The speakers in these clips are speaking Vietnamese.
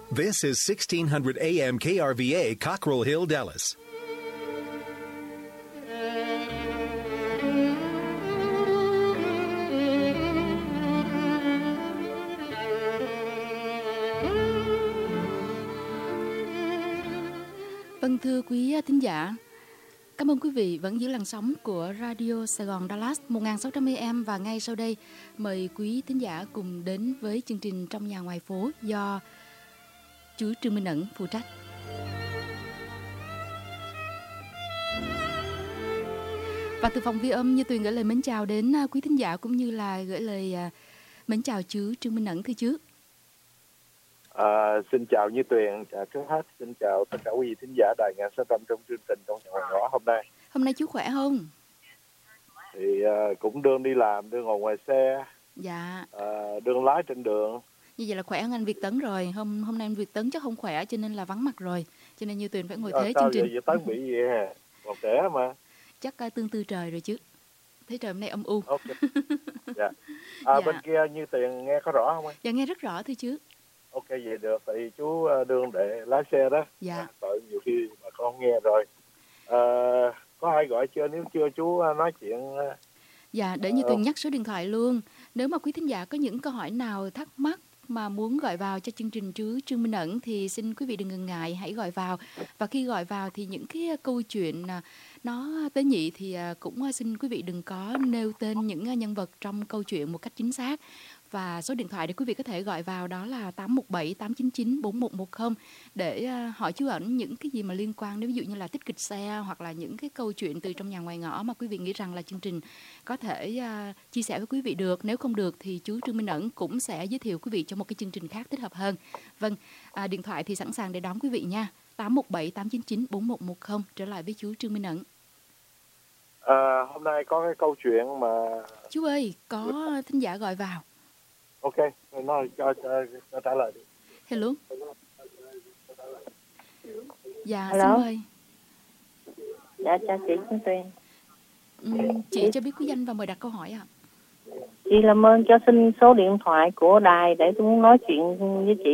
This is 1600 AM KRVA, Cockrell Hill, Dallas. Vâng, thưa quý thính giả, cảm ơn quý vị vẫn giữ làn sóng của Radio Sài Gòn Dallas 1600 AM và ngay sau đây mời quý thính giả cùng đến với chương trình Trong Nhà Ngoài Phố do chú Trương Minh Ẩn phụ trách. Và từ phòng ghi âm, Như Tuyền gửi lời mến chào đến quý thính giả cũng như là gửi lời mến chào chú Trương Minh Ẩn, thưa chú. Xin chào Như Tuyền, trước hết xin chào tất cả quý vị thính giả đài ngàn 600 trong chương trình Trong Nhà Ngoài Ngõ hôm nay. Hôm nay chú khỏe không? Thì cũng đương đi làm, đương ngồi ngoài xe, dạ, đương lái trên đường. Như vậy là khỏe hơn anh Việt Tấn rồi. Hôm nay anh Việt Tấn chắc không khỏe cho nên là vắng mặt rồi. Cho nên Như Tuyền phải ngồi thế chương trình. Sao vậy Tấn bị gì hả? Còn trẻ mà. Chắc tương tư trời rồi chứ. Thấy trời hôm nay âm u. Ok. Dạ. Bên kia Như Tuyền nghe có rõ không anh? Dạ nghe rất rõ thưa chứ. Ok vậy được, tại vì chú đương để lái xe đó. Dạ. Tội nhiều khi mà con không nghe rồi. Có ai gọi chưa? Nếu chưa chú nói chuyện. Dạ, để Như Tuyền nhắc số điện thoại luôn. Nếu mà quý thính giả có những câu hỏi nào thắc mắc mà muốn gọi vào cho chương trình chú Trương Minh Ẩn thì xin quý vị đừng ngần ngại, hãy gọi vào. Và khi gọi vào thì những cái câu chuyện nó tế nhị thì cũng xin quý vị đừng có nêu tên những nhân vật trong câu chuyện một cách chính xác. Và số điện thoại để quý vị có thể gọi vào đó là 817 899 4110 để hỏi chú Ẩn những cái gì mà liên quan đến ví dụ như là tích kịch xe hoặc là những cái câu chuyện từ trong nhà ngoài ngõ mà quý vị nghĩ rằng là chương trình có thể chia sẻ với quý vị được. Nếu không được thì chú Trương Minh Ẩn cũng sẽ giới thiệu quý vị cho một cái chương trình khác thích hợp hơn. Vâng, điện thoại thì sẵn sàng để đón quý vị nha. 817 899 4110. Trở lại với chú Trương Minh Ẩn. Hôm nay có cái câu chuyện mà... Chú ơi, có thính giả gọi vào. Ok, nói cho trả lời đi. Hello. Dạ, Hello. xin mời. Dạ, chào chị Xuân Tuyền. Chị cho biết quý danh và mời đặt câu hỏi ạ. Chị làm ơn cho xin số điện thoại của đài để tôi muốn nói chuyện với chị.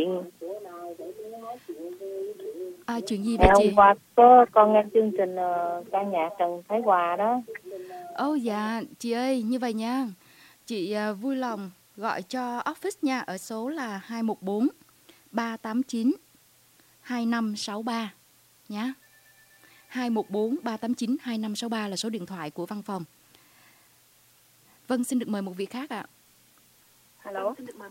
Chuyện gì vậy chị? Hôm qua có con nghe chương trình ca nhạc Trần Thái Hòa đó. Dạ, chị ơi, như vậy nha. Chị vui lòng gọi cho office nha, ở số là 214 389 2563 nhá. 214 389 2563 là số điện thoại của văn phòng. Vâng, xin được mời một vị khác ạ. Hello.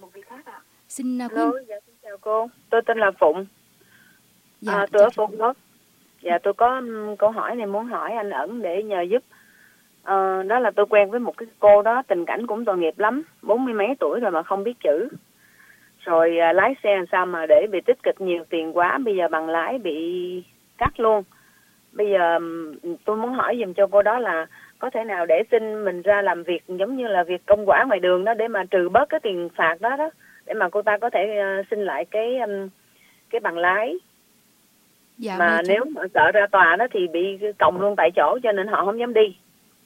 Xin Hello, dạ, xin chào cô. Tôi tên là Phụng. Dạ, tôi ở Phụng đó. Dạ, tôi có câu hỏi này muốn hỏi anh Ẩn để nhờ giúp. Đó là tôi quen với một cái cô đó, tình cảnh cũng tội nghiệp lắm, 40 mấy tuổi rồi mà không biết chữ. Rồi lái xe làm sao mà để bị tích kịch nhiều tiền quá, bây giờ bằng lái bị cắt luôn. Bây giờ tôi muốn hỏi giùm cho cô đó là có thể nào để xin mình ra làm việc giống như là việc công quả ngoài đường đó để mà trừ bớt cái tiền phạt đó đó, để mà cô ta có thể xin lại cái bằng lái. Dạ, mà nếu mà sợ ra tòa đó thì bị còng luôn tại chỗ cho nên họ không dám đi.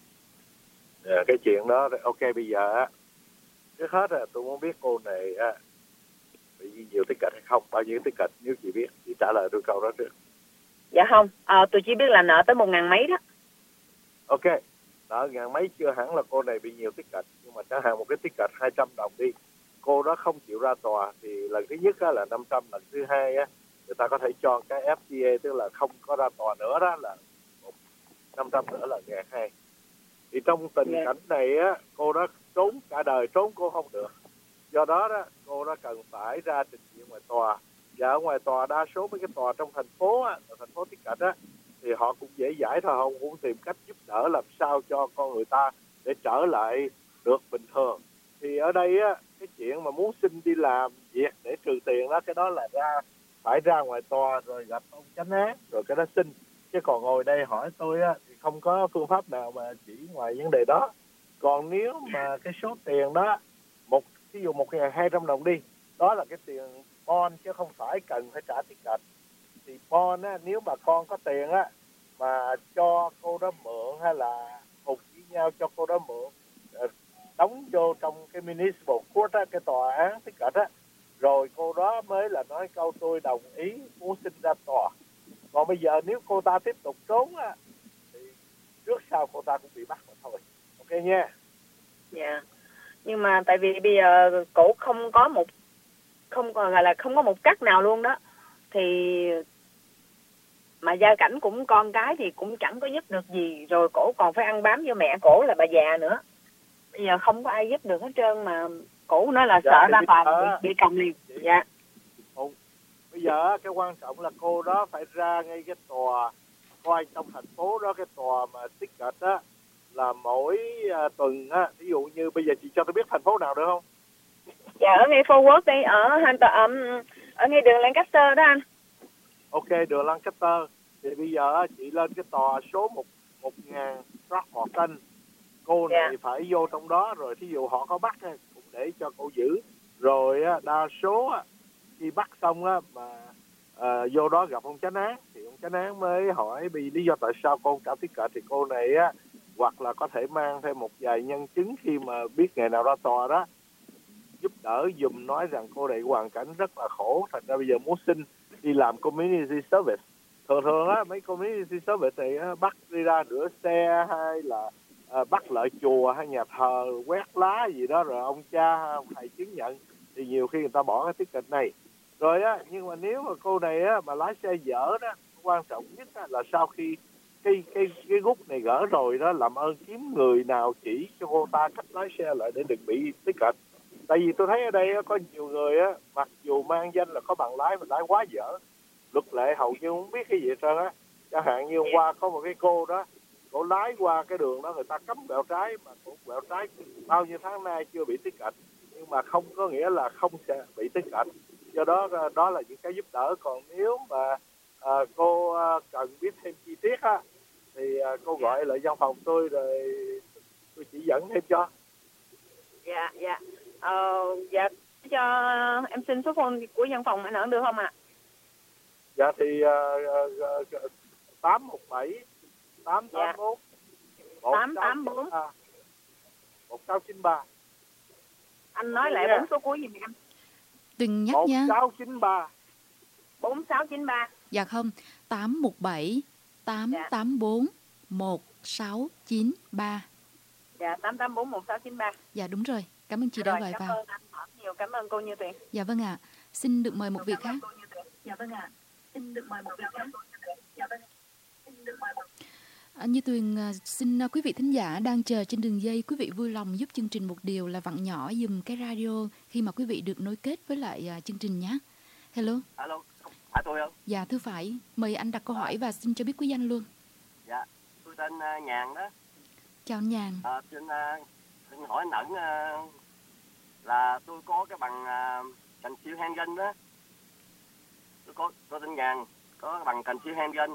Cái chuyện đó, ok, bây giờ trước hết tôi muốn biết cô này bị nhiều tích kịch hay không, bao nhiêu tích kịch, nếu chị biết chị trả lời tôi câu đó trước. Dạ không, tôi chỉ biết là nợ tới 1.000 mấy đó. Ok, nợ 1.000 mấy chưa hẳn là cô này bị nhiều tích kịch, nhưng mà chẳng hạn một cái tích kịch 200 đồng đi, cô đó không chịu ra tòa thì lần thứ nhất là 500, lần thứ hai người ta có thể cho cái FTA, tức là không có ra tòa nữa, đó là 500 nữa là 1.200. Thì trong tình cảnh này cô đó trốn cả đời, trốn cô không được. Do đó cô đó cần phải ra trình diện ngoài tòa. Và ở ngoài tòa đa số mấy cái tòa trong thành phố thành phố tích kịch thì họ cũng dễ dãi thôi, họ cũng tìm cách giúp đỡ làm sao cho con người ta để trở lại được bình thường. Thì ở đây cái chuyện mà muốn xin đi làm việc để trừ tiền đó, cái đó là phải ra ngoài tòa rồi gặp ông chánh án rồi cái đó xin. Chứ còn ngồi đây hỏi tôi thì không có phương pháp nào mà chỉ ngoài vấn đề đó. Còn nếu mà cái số tiền đó, ví dụ 1.200 đồng đi, đó là cái tiền bond chứ không phải cần phải trả tiết kiệm. Thì bond nếu mà con có tiền mà cho cô đó mượn hay là cùng với nhau cho cô đó mượn, đóng vô trong cái municipal court cái tòa án tiết kiệm rồi cô đó mới là nói câu tôi đồng ý muốn xin ra tòa. Còn bây giờ nếu cô ta tiếp tục trốn á, thì trước sau cô ta cũng bị bắt mà thôi. Ok nha. Dạ. Nhưng mà tại vì bây giờ cổ không còn gọi là không có một cách nào luôn đó, thì mà gia cảnh cũng con cái thì cũng chẳng có giúp được gì, rồi cổ còn phải ăn bám vô mẹ cổ là bà già nữa. Bây giờ không có ai giúp được hết trơn, mà cổ nói là sợ ra tòa bị cầm liền. Dạ. Bây giờ cái quan trọng là cô đó phải ra ngay cái tòa coi trong thành phố đó, cái tòa mà ticket á, là mỗi tuần á, ví dụ như bây giờ chị cho tôi biết thành phố nào được không? Dạ ở ngay Fort Worth đi, ở ngay đường Lancaster đó anh. Ok, đường Lancaster. Thì bây giờ chị lên cái tòa số 1000 Throckmorton. Cô này phải vô trong đó, rồi thí dụ họ có bắt cũng để cho cô giữ. Rồi đa số khi bắt xong mà vô đó gặp ông chánh án, thì ông chánh án mới hỏi vì lý do tại sao cô trả ticket, thì cô này hoặc là có thể mang thêm một vài nhân chứng khi mà biết ngày nào ra tòa đó, giúp đỡ dùm, nói rằng cô này hoàn cảnh rất là khổ, thành ra bây giờ muốn xin đi làm community service. Thường mấy community service này bắt đi ra rửa xe, hay là bắt lại chùa hay nhà thờ quét lá gì đó, rồi ông cha thầy chứng nhận, thì nhiều khi người ta bỏ cái ticket này. Rồi nhưng mà nếu mà cô này mà lái xe dở đó, quan trọng nhất là sau khi cái gút này gỡ rồi đó, làm ơn kiếm người nào chỉ cho cô ta cách lái xe lại để đừng bị ticket. Tại vì tôi thấy ở đây có nhiều người mặc dù mang danh là có bằng lái mà lái quá dở, luật lệ hầu như không biết cái gì hết trơn á. Chẳng hạn như hôm qua có một cái cô đó, cô lái qua cái đường đó người ta cấm quẹo trái, mà cô quẹo trái bao nhiêu tháng nay chưa bị ticket, nhưng mà không có nghĩa là không sẽ bị ticket. Do đó đó là những cái giúp đỡ. Còn nếu mà cô cần biết thêm chi tiết thì cô gọi lại văn phòng tôi rồi tôi chỉ dẫn thêm cho. Dạ. Dạ cho em xin số phone của văn phòng anh Ẩn được không ạ? Dạ thì 817 884 884 1693. Anh nói lại 4 số cuối giùm em. Từng nhắc nha. 4693. 4693. Dạ không, 817 884 1693. Dạ 884 1693. Dạ đúng rồi. Cảm ơn chị đã gọi vào. Cảm ơn anh nhiều, cảm ơn cô Như Tuyền. Dạ vâng ạ. Xin được mời một vị khác. Như Tuyền xin quý vị thính giả đang chờ trên đường dây, quý vị vui lòng giúp chương trình một điều là vặn nhỏ dùm cái radio khi mà quý vị được nối kết với lại chương trình nhé. Hello. Alo, phải tôi không? Dạ thưa phải. Mời anh đặt câu hỏi và xin cho biết quý danh luôn. Dạ, tôi tên Nhàn đó. Chào anh Nhàn. Xin hỏi anh Ẩn là tôi có cái bằng concealed handgun đó. Tôi tên Nhàn, có cái bằng concealed handgun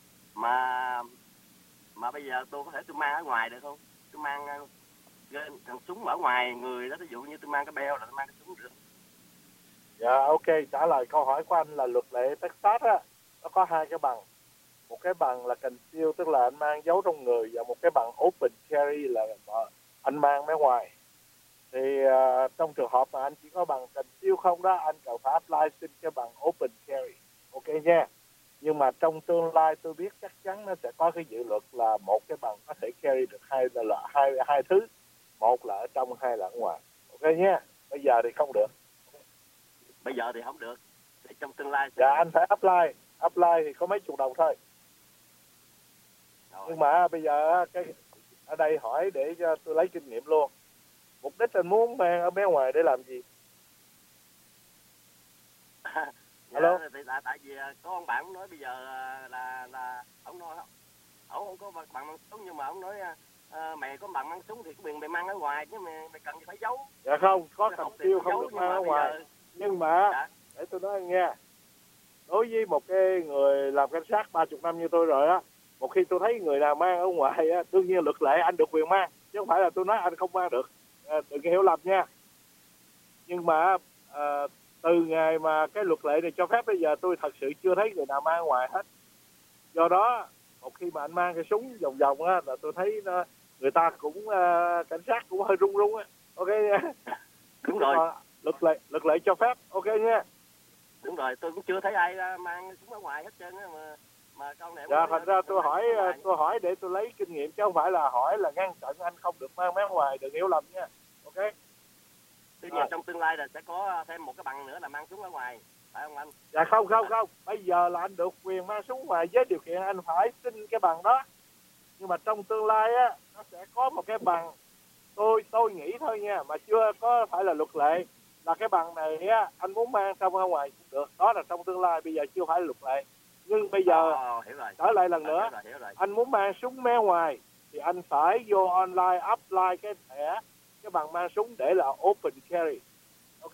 mà bây giờ tôi có thể tôi mang ở ngoài được không? Tôi mang thằng súng ở ngoài người đó, ví dụ như tôi mang cái beo là tôi mang cái súng được. Dạ ok, trả lời câu hỏi của anh là luật lệ Texas nó có hai cái bằng. Một cái bằng là conceal, tức là anh mang giấu trong người, và một cái bằng open carry là anh mang ở ngoài. Thì trong trường hợp mà anh chỉ có bằng conceal không đó, anh cần phải apply xin cái bằng open carry. Ok nha. Nhưng mà trong tương lai tôi biết chắc chắn nó sẽ có cái dự luật là một cái bằng có thể carry được hai thứ, một là ở trong, hai là ở ngoài. Ok nha. Bây giờ thì không được. Bây giờ thì không được. Thì trong tương lai dạ anh phải apply thì có mấy chục đồng thôi. Rồi. Nhưng mà bây giờ cái ở đây hỏi để cho tôi lấy kinh nghiệm luôn. Mục đích anh muốn mang ở bên ngoài để làm gì? Alo. Thì tại vì có ông bạn nói bây giờ là ông nói ông không có bằng bắn súng, nhưng mà ông nói mày có bằng bắn súng thì có quyền mày mang ở ngoài, chứ mày cần phải giấu. Dạ không, có cầm tiêu không được mang ở ngoài. Nhưng mà để tôi nói nghe, đối với một cái người làm cảnh sát 30 năm như tôi rồi một khi tôi thấy người nào mang ở ngoài đương nhiên luật lệ anh được quyền mang, chứ không phải là tôi nói anh không mang được. Đừng hiểu lầm nha. Nhưng mà từ ngày mà cái luật lệ này cho phép bây giờ tôi thật sự chưa thấy người nào mang ở ngoài hết. Do đó một khi mà anh mang cái súng vòng vòng là tôi thấy người ta cũng cảnh sát cũng hơi run run Ok nha. Đúng rồi. luật lệ cho phép, ok nha. Đúng rồi, tôi cũng chưa thấy ai mang súng ở ngoài hết trơn á mà câu này. Dạ, thành ra tôi hỏi để tôi lấy kinh nghiệm chứ không phải là hỏi là ngăn chặn anh không được mang máy ngoài, đừng hiểu lầm nha. Ok. Tuy nhiên trong tương lai là sẽ có thêm một cái bằng nữa là mang súng ở ngoài, phải không anh? Dạ không. Bây giờ là anh được quyền mang súng ngoài với điều kiện anh phải xin cái bằng đó. Nhưng mà trong tương lai á, nó sẽ có một cái bằng, tôi nghĩ thôi nha, mà chưa có phải là luật lệ, là cái bằng này á, anh muốn mang trong ra ngoài cũng được. Đó là trong tương lai, bây giờ chưa phải là luật lệ. Nhưng bây giờ trở lại lần nữa, hiểu rồi. anh muốn mang súng mé ngoài thì anh phải vô online apply cái thẻ, cái bằng mang súng để là open carry. Ok?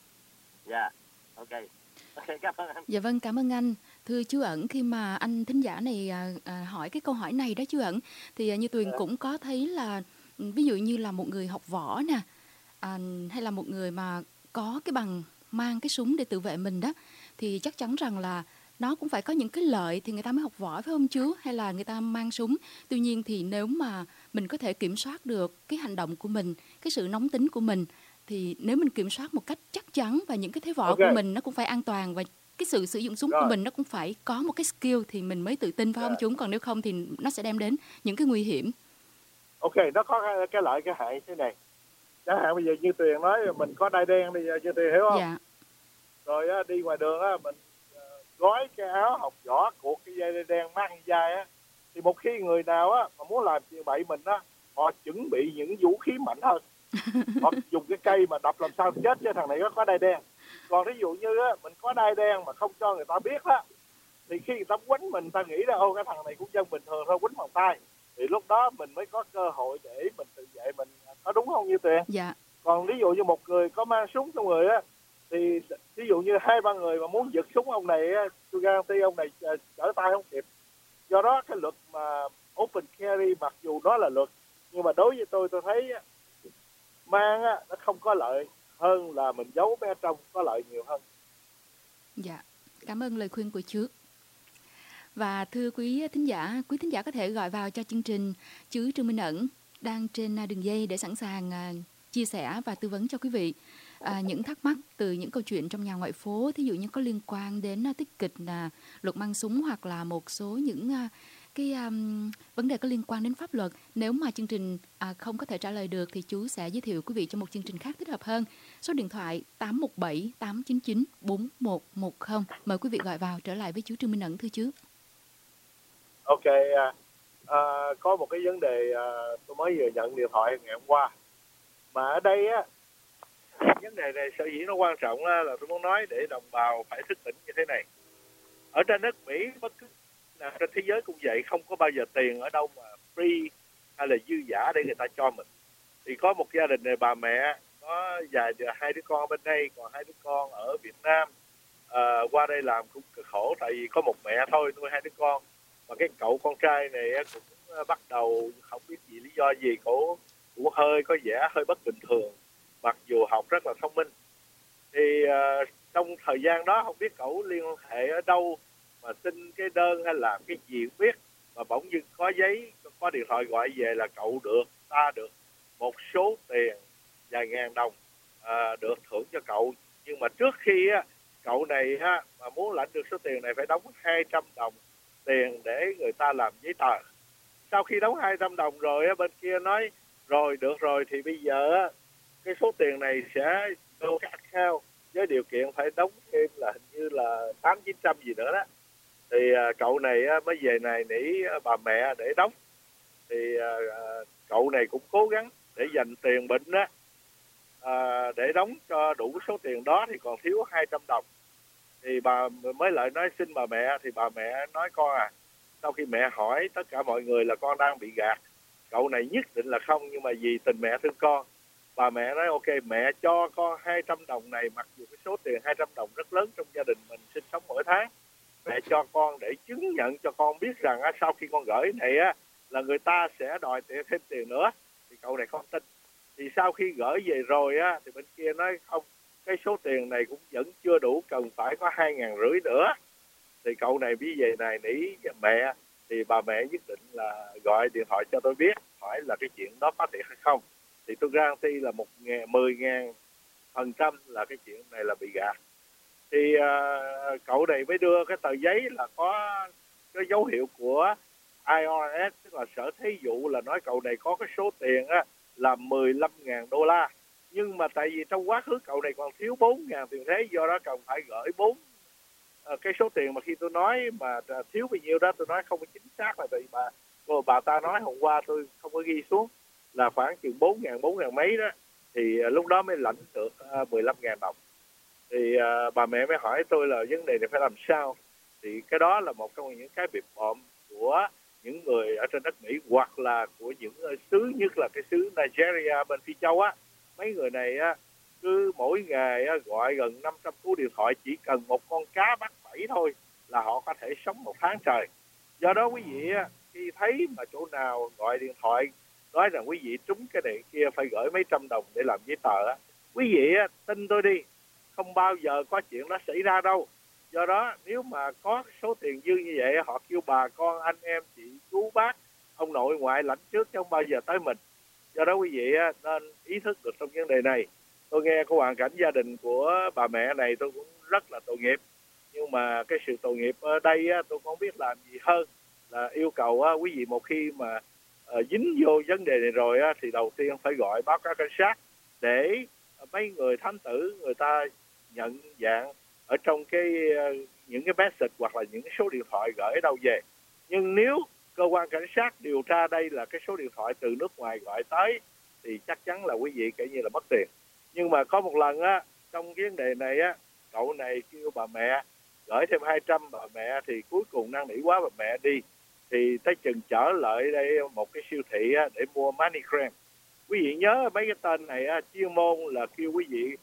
Dạ, ok, cảm ơn anh. Dạ vâng, cảm ơn anh. Thưa chú Ẩn, khi mà anh thính giả này hỏi cái câu hỏi này đó chú Ẩn, thì như Tuyền cũng có thấy là ví dụ như là một người học võ nè, hay là một người mà có cái bằng mang cái súng để tự vệ mình đó, thì chắc chắn rằng là nó cũng phải có những cái lợi thì người ta mới học võ, phải không chú? Hay là người ta mang súng. Tuy nhiên thì nếu mà mình có thể kiểm soát được cái hành động của mình, cái sự nóng tính của mình, thì nếu mình kiểm soát một cách chắc chắn và những cái thế võ của mình nó cũng phải an toàn, và cái sự sử dụng súng của mình nó cũng phải có một cái skill thì mình mới tự tin, phải không chú? Còn nếu không thì nó sẽ đem đến những cái nguy hiểm. Ok, nó có cái lợi cái hại thế này. Chẳng hạn bây giờ như Tuyền nói mình có đai đen bây giờ, như Tuyền hiểu không? Dạ. Rồi á, đi ngoài đường á, mình gói cái áo học võ cuộn cái dây đai đen mang dây á, thì một khi người nào á mà muốn làm chuyện bậy mình á, họ chuẩn bị những vũ khí mạnh hơn. Họ dùng cái cây mà đập làm sao chết cho thằng này có đai đen. Còn ví dụ như á, mình có đai đen mà không cho người ta biết á, thì khi người ta quýnh mình, ta nghĩ là cái thằng này cũng dân bình thường thôi, quýnh bằng tay, thì lúc đó mình mới có cơ hội để mình tự vệ mình, có đúng không như Tuyền? Dạ. Còn ví dụ như một người có mang súng trong người á, thì ví dụ như 2-3 người mà muốn giật súng ông này á, tôi guarantee ông này trở tay không kịp. Do đó cái luật mà open carry mặc dù đó là luật, nhưng mà đối với tôi thấy mang á, nó không có lợi hơn là mình giấu bé trong, có lợi nhiều hơn. Dạ, cảm ơn lời khuyên của chú. Và thưa quý thính giả có thể gọi vào cho chương trình chú Trương Minh Ẩn đang trên đường dây để sẵn sàng chia sẻ và tư vấn cho quý vị những thắc mắc từ những câu chuyện trong nhà ngoại phố, thí dụ như có liên quan đến tích kịch luật mang súng, hoặc là một số những cái vấn đề có liên quan đến pháp luật. Nếu mà chương trình không có thể trả lời được thì chú sẽ giới thiệu quý vị cho một chương trình khác thích hợp hơn. Số điện thoại 817 899 4110. Mời quý vị gọi vào trở lại với chú Trương Minh Ẩn, thưa chú. Ok, có một cái vấn đề tôi mới vừa nhận điện thoại ngày hôm qua. Mà ở đây á, vấn đề này sở dĩ nó quan trọng là tôi muốn nói để đồng bào phải thức tỉnh như thế này. Ở trên nước Mỹ, bất cứ nào trên thế giới cũng vậy, không có bao giờ tiền ở đâu mà free hay là dư giả để người ta cho mình. Thì có một gia đình này, bà mẹ có hai đứa con bên đây, còn 2 đứa con ở Việt Nam. Qua đây làm cũng cực khổ, tại vì có một mẹ thôi nuôi 2 đứa con. Mà cái cậu con trai này cũng bắt đầu không biết lý do gì, cậu cũng có vẻ hơi bất bình thường, mặc dù học rất là thông minh. Thì trong thời gian đó không biết cậu liên hệ ở đâu mà xin cái đơn hay làm cái gì không biết, mà bỗng dưng có giấy, có điện thoại gọi về là cậu được một số tiền vài ngàn đồng được thưởng cho cậu. Nhưng mà trước khi cậu này mà muốn lãnh được số tiền này phải đóng 200 đồng tiền để người ta làm giấy tờ. Sau khi đóng 200 đồng rồi bên kia nói rồi được rồi thì bây giờ cái số tiền này sẽ vô cái account với điều kiện phải đóng thêm là hình như là 800-900 gì nữa đó. Thì cậu này mới về này nỉ bà mẹ để đóng. Thì cậu này cũng cố gắng để dành tiền bệnh để đóng cho đủ số tiền đó, thì còn thiếu 200 đồng. Thì bà mới lại nói xin bà mẹ, thì bà mẹ nói con sau khi mẹ hỏi tất cả mọi người là con đang bị gạt. Cậu này nhất định là không, nhưng mà vì tình mẹ thương con, bà mẹ nói ok mẹ cho con 200 đồng này, mặc dù cái số tiền 200 đồng rất lớn trong gia đình mình sinh sống mỗi tháng. Mẹ cho con để chứng nhận cho con biết rằng sau khi con gửi này là người ta sẽ đòi thêm tiền nữa. Thì cậu này không tin. Thì sau khi gửi về rồi thì bên kia nói không, cái số tiền này cũng vẫn chưa đủ, cần phải có 2.500 nữa. Thì cậu này bí về này nỉ mẹ, thì bà mẹ nhất định là gọi điện thoại cho tôi biết, hỏi là cái chuyện đó có thiệt hay không. Thì tôi guarantee là 10.000 100% là cái chuyện này là bị gạt. Thì cậu này mới đưa cái tờ giấy là có cái dấu hiệu của IRS, tức là Sở Thuế vụ, là nói cậu này có cái số tiền á, là $15,000. Nhưng mà tại vì trong quá khứ cậu này còn thiếu 4.000 tiền thuế, do đó cần phải gửi cái số tiền mà khi tôi nói mà thiếu bao nhiêu đó tôi nói không có chính xác, là vì bà ta nói hôm qua tôi không có ghi xuống là khoảng chừng 4.000 mấy đó, thì lúc đó mới lãnh được 15.000 đồng. Thì bà mẹ mới hỏi tôi là vấn đề này phải làm sao. Thì cái đó là một trong những cái bịp bợm của những người ở trên đất Mỹ, hoặc là của những xứ, nhất là cái xứ Nigeria bên Phi Châu á. Mấy người này á, cứ mỗi ngày á, gọi gần 500 cú điện thoại, chỉ cần một con cá bắt bẫy thôi là họ có thể sống một tháng trời. Do đó quý vị á, khi thấy mà chỗ nào gọi điện thoại nói rằng quý vị trúng cái này kia phải gửi mấy trăm đồng để làm giấy tờ á, quý vị á, tin tôi đi, không bao giờ có chuyện đó xảy ra đâu. Do đó nếu mà có số tiền dư như vậy, họ kêu bà con, anh em, chị, chú, bác, ông nội ngoại lãnh trước chứ không bao giờ tới mình. Do đó quý vị nên ý thức được trong vấn đề này. Tôi nghe cái hoàn cảnh gia đình của bà mẹ này tôi cũng rất là tội nghiệp. Nhưng mà cái sự tội nghiệp ở đây tôi không biết làm gì hơn là yêu cầu quý vị một khi mà dính vô vấn đề này rồi thì đầu tiên phải gọi báo cáo cảnh sát để mấy người thám tử người ta nhận dạng ở trong những cái message hoặc là những cái số điện thoại gửi đâu về. Nhưng nếu cơ quan cảnh sát điều tra đây là cái số điện thoại từ nước ngoài gọi tới thì chắc chắn là quý vị kể như là mất tiền. Nhưng mà có một lần trong cái vấn đề này cậu này kêu bà mẹ gửi thêm 200, bà mẹ thì cuối cùng năn nỉ quá, bà mẹ đi. Thì tới chừng trở lại đây một cái siêu thị để mua MoneyGram. Quý vị nhớ mấy cái tên này chuyên môn là kêu quý vị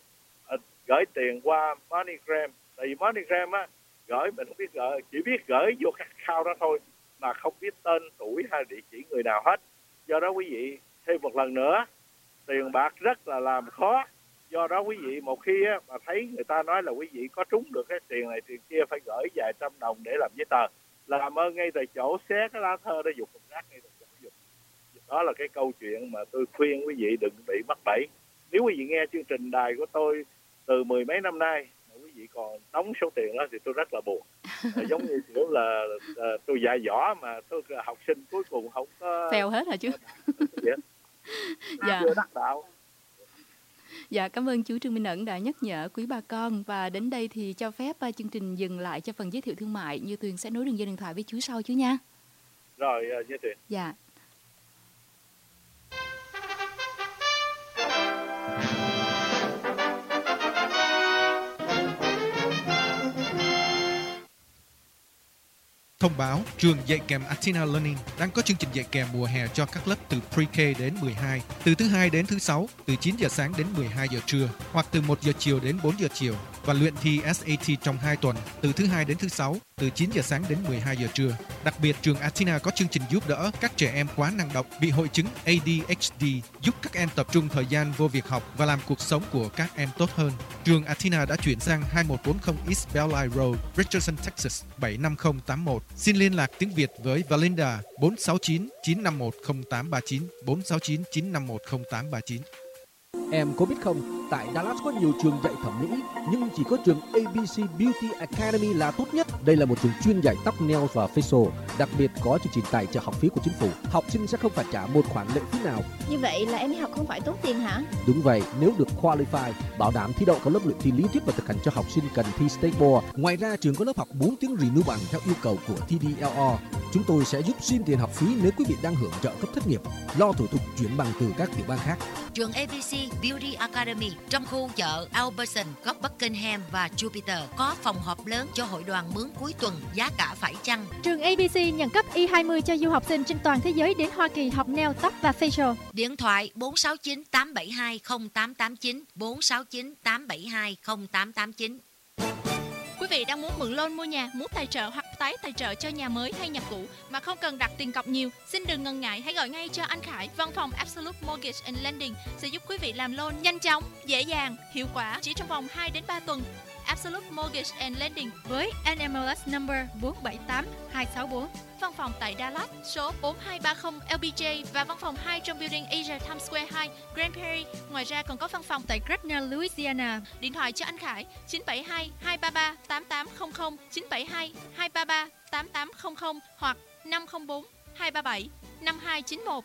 gửi tiền qua MoneyGram. Tại vì MoneyGram gửi mình không biết gửi, chỉ biết gửi vô các account đó thôi, mà không biết tên, tuổi hay địa chỉ người nào hết. Do đó quý vị thêm một lần nữa, tiền bạc rất là làm khó. Do đó quý vị một khi mà thấy người ta nói là quý vị có trúng được cái tiền này tiền kia phải gửi vài trăm đồng để làm giấy tờ, làm ơn ngay tại chỗ xé cái lá thơ đó, dục thùng rác ngay tại chỗ dục. Đó là cái câu chuyện mà tôi khuyên quý vị đừng bị mắc bẫy. Nếu quý vị nghe chương trình đài của tôi từ 10 mấy năm nay mà quý vị còn đóng số tiền đó thì tôi rất là buồn. Giống như kiểu là tôi dạy võ mà tôi học sinh cuối cùng không có phèo hết hả chú? Dạ. Chưa đắc đạo. Dạ, cảm ơn chú Trương Minh Ẩn đã nhắc nhở quý bà con. Và đến đây thì cho phép chương trình dừng lại cho phần giới thiệu thương mại. Như Tuyền sẽ nối đường dây điện thoại với chú sau chú nha. Rồi, Như Tuyền. Dạ. Thông báo, trường dạy kèm Athena Learning đang có chương trình dạy kèm mùa hè cho các lớp từ Pre-K đến 12, từ thứ Hai đến thứ Sáu, từ 9 giờ sáng đến 12 giờ trưa, hoặc từ 1 giờ chiều đến 4 giờ chiều, và luyện thi SAT trong 2 tuần, từ thứ Hai đến thứ Sáu, từ 9 giờ sáng đến 12 giờ trưa. Đặc biệt, trường Athena có chương trình giúp đỡ các trẻ em quá năng động bị hội chứng ADHD, giúp các em tập trung thời gian vô việc học và làm cuộc sống của các em tốt hơn. Trường Athena đã chuyển sang 2140 East Belle Road, Richardson, Texas 75081. Xin liên lạc tiếng Việt với Valinda 469 951 0839 469 951 0839. Em có biết không, tại Dallas có nhiều trường dạy thẩm mỹ, nhưng chỉ có trường ABC Beauty Academy là tốt nhất. Đây là một trường chuyên dạy tóc, nails và facial. Đặc biệt có chương trình tài trợ học phí của chính phủ. Học sinh sẽ không phải trả một khoản lệ phí nào. Như vậy là em đi học không phải tốn tiền hả? Đúng vậy, nếu được qualify, bảo đảm thi đậu có lớp luyện thi lý thuyết và thực hành cho học sinh cần thi State Board. Ngoài ra, trường có lớp học 4 tiếng renew bằng theo yêu cầu của TDLR. Chúng tôi sẽ giúp xin tiền học phí nếu quý vị đang hưởng trợ cấp thất nghiệp, lo thủ tục chuyển bằng từ các tiểu bang khác. Trường ABC Beauty Academy trong khu chợ Albertson, góc Buckingham và Jupiter có phòng họp lớn cho hội đoàn mướn cuối tuần, giá cả phải chăng. Trường ABC nhận cấp Y20 cho du học sinh trên toàn thế giới đến Hoa Kỳ học nail, tóc và facial. Điện thoại 469 872 0889 469 872 0889. Quý vị đang muốn mượn loan mua nhà, muốn tài trợ hoặc tái tài trợ cho nhà mới hay nhà cũ mà không cần đặt tiền cọc nhiều, xin đừng ngần ngại, hãy gọi ngay cho anh Khải. Văn phòng Absolute Mortgage and Lending sẽ giúp quý vị làm loan nhanh chóng, dễ dàng, hiệu quả chỉ trong vòng 2 đến 3 tuần. Absolute Mortgage and Lending với NMLS number 478264. Văn phòng tại Dallas số 4230 LBJ và văn phòng 2 trong Building Asia Times Square 2, Grand Prairie. Ngoài ra còn có văn phòng tại Gretna, Louisiana. Điện thoại cho anh Khải 972 233 8800, 972 233 8800 hoặc 504 237 5291.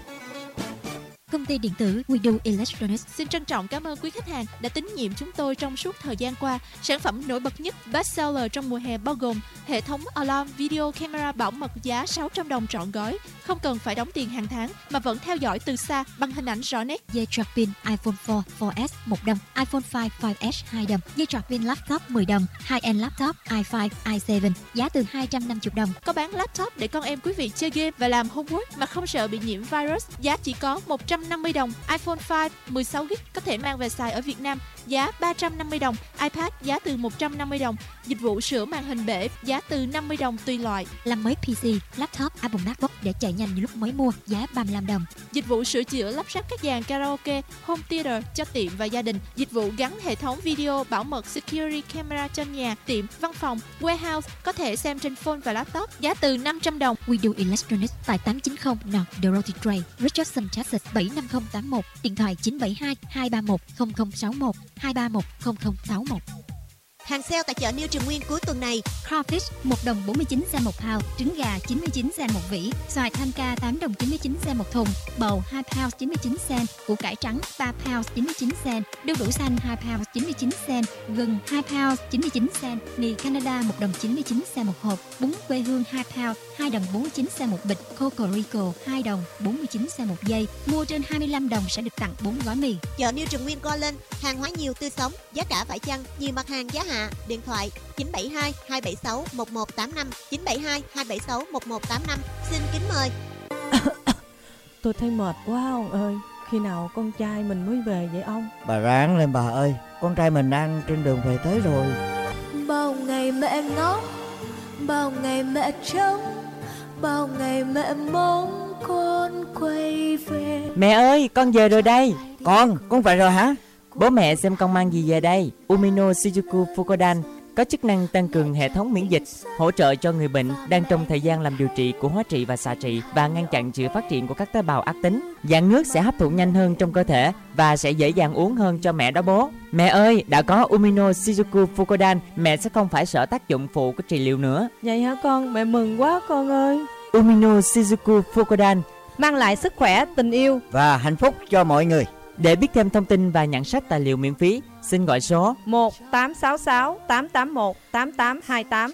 Công ty điện tử Widow Electronics xin trân trọng cảm ơn quý khách hàng đã tín nhiệm chúng tôi trong suốt thời gian qua. Sản phẩm nổi bật nhất bestseller trong mùa hè bao gồm hệ thống alarm video camera bảo mật giá 600 đồng trọn gói, không cần phải đóng tiền hàng tháng mà vẫn theo dõi từ xa bằng hình ảnh rõ nét. Dây troạc pin iPhone 4 4S 1 đồng, iPhone 5 5S 2 đồng, dây troạc pin laptop 10 đồng, high-end laptop i5, i7 giá từ 250 đồng. Có bán laptop để con em quý vị chơi game và làm homework mà không sợ bị nhiễm virus, giá chỉ có 150 đồng. iPhone 5 16GB có thể mang về xài ở Việt Nam, giá 350 đồng. iPad giá từ 150 đồng. Dịch vụ sửa màn hình bể giá từ 50 đồng tùy loại. Làm mới PC, laptop, Apple MacBook để chạy nhanh như lúc mới mua, giá 35 đồng. Dịch vụ sửa chữa lắp ráp các dàn karaoke, home theater cho tiệm và gia đình. Dịch vụ gắn hệ thống video bảo mật security camera cho nhà, tiệm, văn phòng, warehouse có thể xem trên phone và laptop, giá từ 500 đồng. Widow Electronics tại 890 North Dorothy Drive, Richardson, Texas 75081, điện thoại 972 231 0061 231 0061. Hàng sale tại chợ New Trường Nguyên cuối tuần này: Crawfish 1 đồng 49 cent một pound, trứng gà 99 cent một vỉ, xoài thanh ca 8 đồng 99 cent một thùng, bầu 2 pound 99 cent, củ cải trắng 3 pound 99 cent, đu đủ xanh 2 pound 99 cent, gừng 2 pound 99 cent, mì Canada 1 đồng 99 cent một hộp, bún quê hương 2 pound 2 đồng 49 cent một bịch, Cocorico 2 đồng 49 cent một giây. Mua trên 25 đồng sẽ được tặng 4 gói mì. Chợ New Trường Nguyên Go Lên, hàng hóa nhiều tươi sống, giá cả phải chăng, nhiều mặt hàng giá hạ. Điện thoại 972 276 1185, 972 276 1185. Xin kính mời. Tôi thấy mệt quá ông ơi. Khi nào con trai mình mới về vậy ông? Bà ráng lên bà ơi, con trai mình đang trên đường về tới rồi. Bao ngày mẹ ngóng, bao ngày mẹ trông, bao ngày mẹ mong con quay về. Mẹ ơi, con về rồi đây. Con về rồi hả? Bố mẹ xem con mang gì về đây. Umino Shijuku Fukodan có chức năng tăng cường hệ thống miễn dịch, hỗ trợ cho người bệnh đang trong thời gian làm điều trị của hóa trị và xạ trị và ngăn chặn sự phát triển của các tế bào ác tính. Dạng nước sẽ hấp thụ nhanh hơn trong cơ thể và sẽ dễ dàng uống hơn cho mẹ đó bố. Mẹ ơi, đã có Umino Shijuku Fukodan, mẹ sẽ không phải sợ tác dụng phụ của trị liệu nữa. Vậy hả con? Mẹ mừng quá con ơi. Umino Shijuku Fukodan mang lại sức khỏe, tình yêu và hạnh phúc cho mọi người. Để biết thêm thông tin và nhận sách tài liệu miễn phí, xin gọi số 1866 881 8828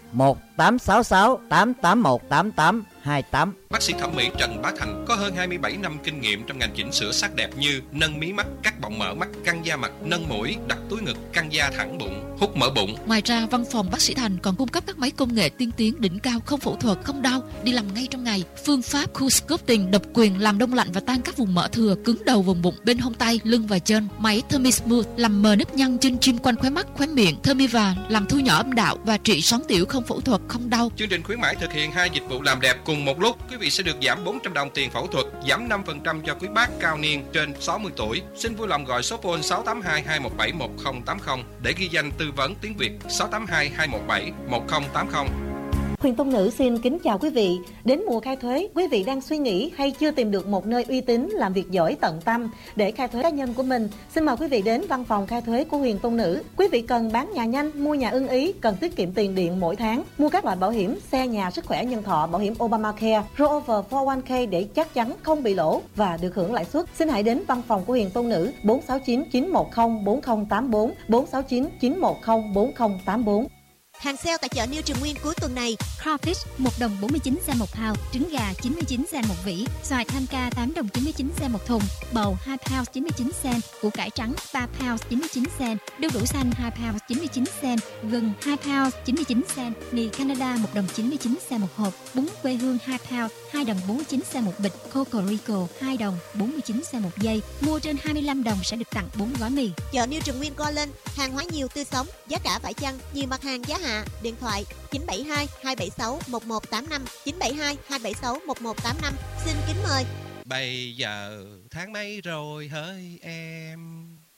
1866 881 8828. Bác sĩ thẩm mỹ Trần Bá Thành có hơn 27 năm kinh nghiệm trong ngành chỉnh sửa sắc đẹp như nâng mí mắt, cắt bọng mỡ mắt, căng da mặt, nâng mũi, đặt túi ngực, căng da thẳng bụng, hút mỡ bụng. Ngoài ra, văn phòng bác sĩ Thành còn cung cấp các máy công nghệ tiên tiến đỉnh cao, không phẫu thuật, không đau, đi làm ngay trong ngày. Phương pháp CoolSculpting độc quyền làm đông lạnh và tan các vùng mỡ thừa, cứng đầu vùng bụng, bên hông tay, lưng và chân. Máy ThermiSmooth làm mờ nếp nhăn trên chim quanh khóe mắt, khóe miệng. Thermiva làm thu nhỏ âm đạo và trị xoắn tiểu không phẫu thuật, không đau. Chương trình khuyến mãi thực hiện 2 dịch vụ làm đẹp cùng một lúc. Quý vị sẽ được giảm 400 đồng tiền phẫu thuật, giảm 5% cho quý bác cao niên trên 60 tuổi. Xin vui lòng gọi số phone 682 217 1080 để ghi danh tư vấn tiếng Việt 682 217 1080. Huyền Tông Nữ xin kính chào quý vị. Đến mùa khai thuế, quý vị đang suy nghĩ hay chưa tìm được một nơi uy tín làm việc giỏi tận tâm để khai thuế cá nhân của mình? Xin mời quý vị đến văn phòng khai thuế của Huyền Tông Nữ. Quý vị cần bán nhà nhanh, mua nhà ưng ý, cần tiết kiệm tiền điện mỗi tháng, mua các loại bảo hiểm xe nhà, sức khỏe nhân thọ, bảo hiểm Obamacare, rollover 401k để chắc chắn không bị lỗ và được hưởng lãi suất. Xin hãy đến văn phòng của Huyền Tông Nữ 469 910 4084 469 910 4084. Hàng sale tại chợ New Trường Nguyên cuối tuần này: Crawfish 1 đồng 49 cent một pound, trứng gà 99 cent một vỉ, xoài thanh ca 8 đồng 99 cent một thùng, bầu 2 pound 99 cent, củ cải trắng 3 pound 99 cent, đu đủ xanh 2 pound 99 cent, gừng 2 pound 99 cent, mì Canada 1 đồng 99 cent một hộp, bún quê hương 2 pound 2 đồng 49 cent một bịch, Cocorico 2 đồng 49 cent một giây. Mua trên 25 đồng sẽ được tặng 4 gói mì. Chợ New Trường Nguyên Go Lên, hàng hóa nhiều tươi sống, giá cả phải chăng, nhiều mặt hàng giá hạ. Điện thoại 972 276 1185, 972 276 1185. Xin kính mời. Bây giờ tháng mấy rồi hỡi em?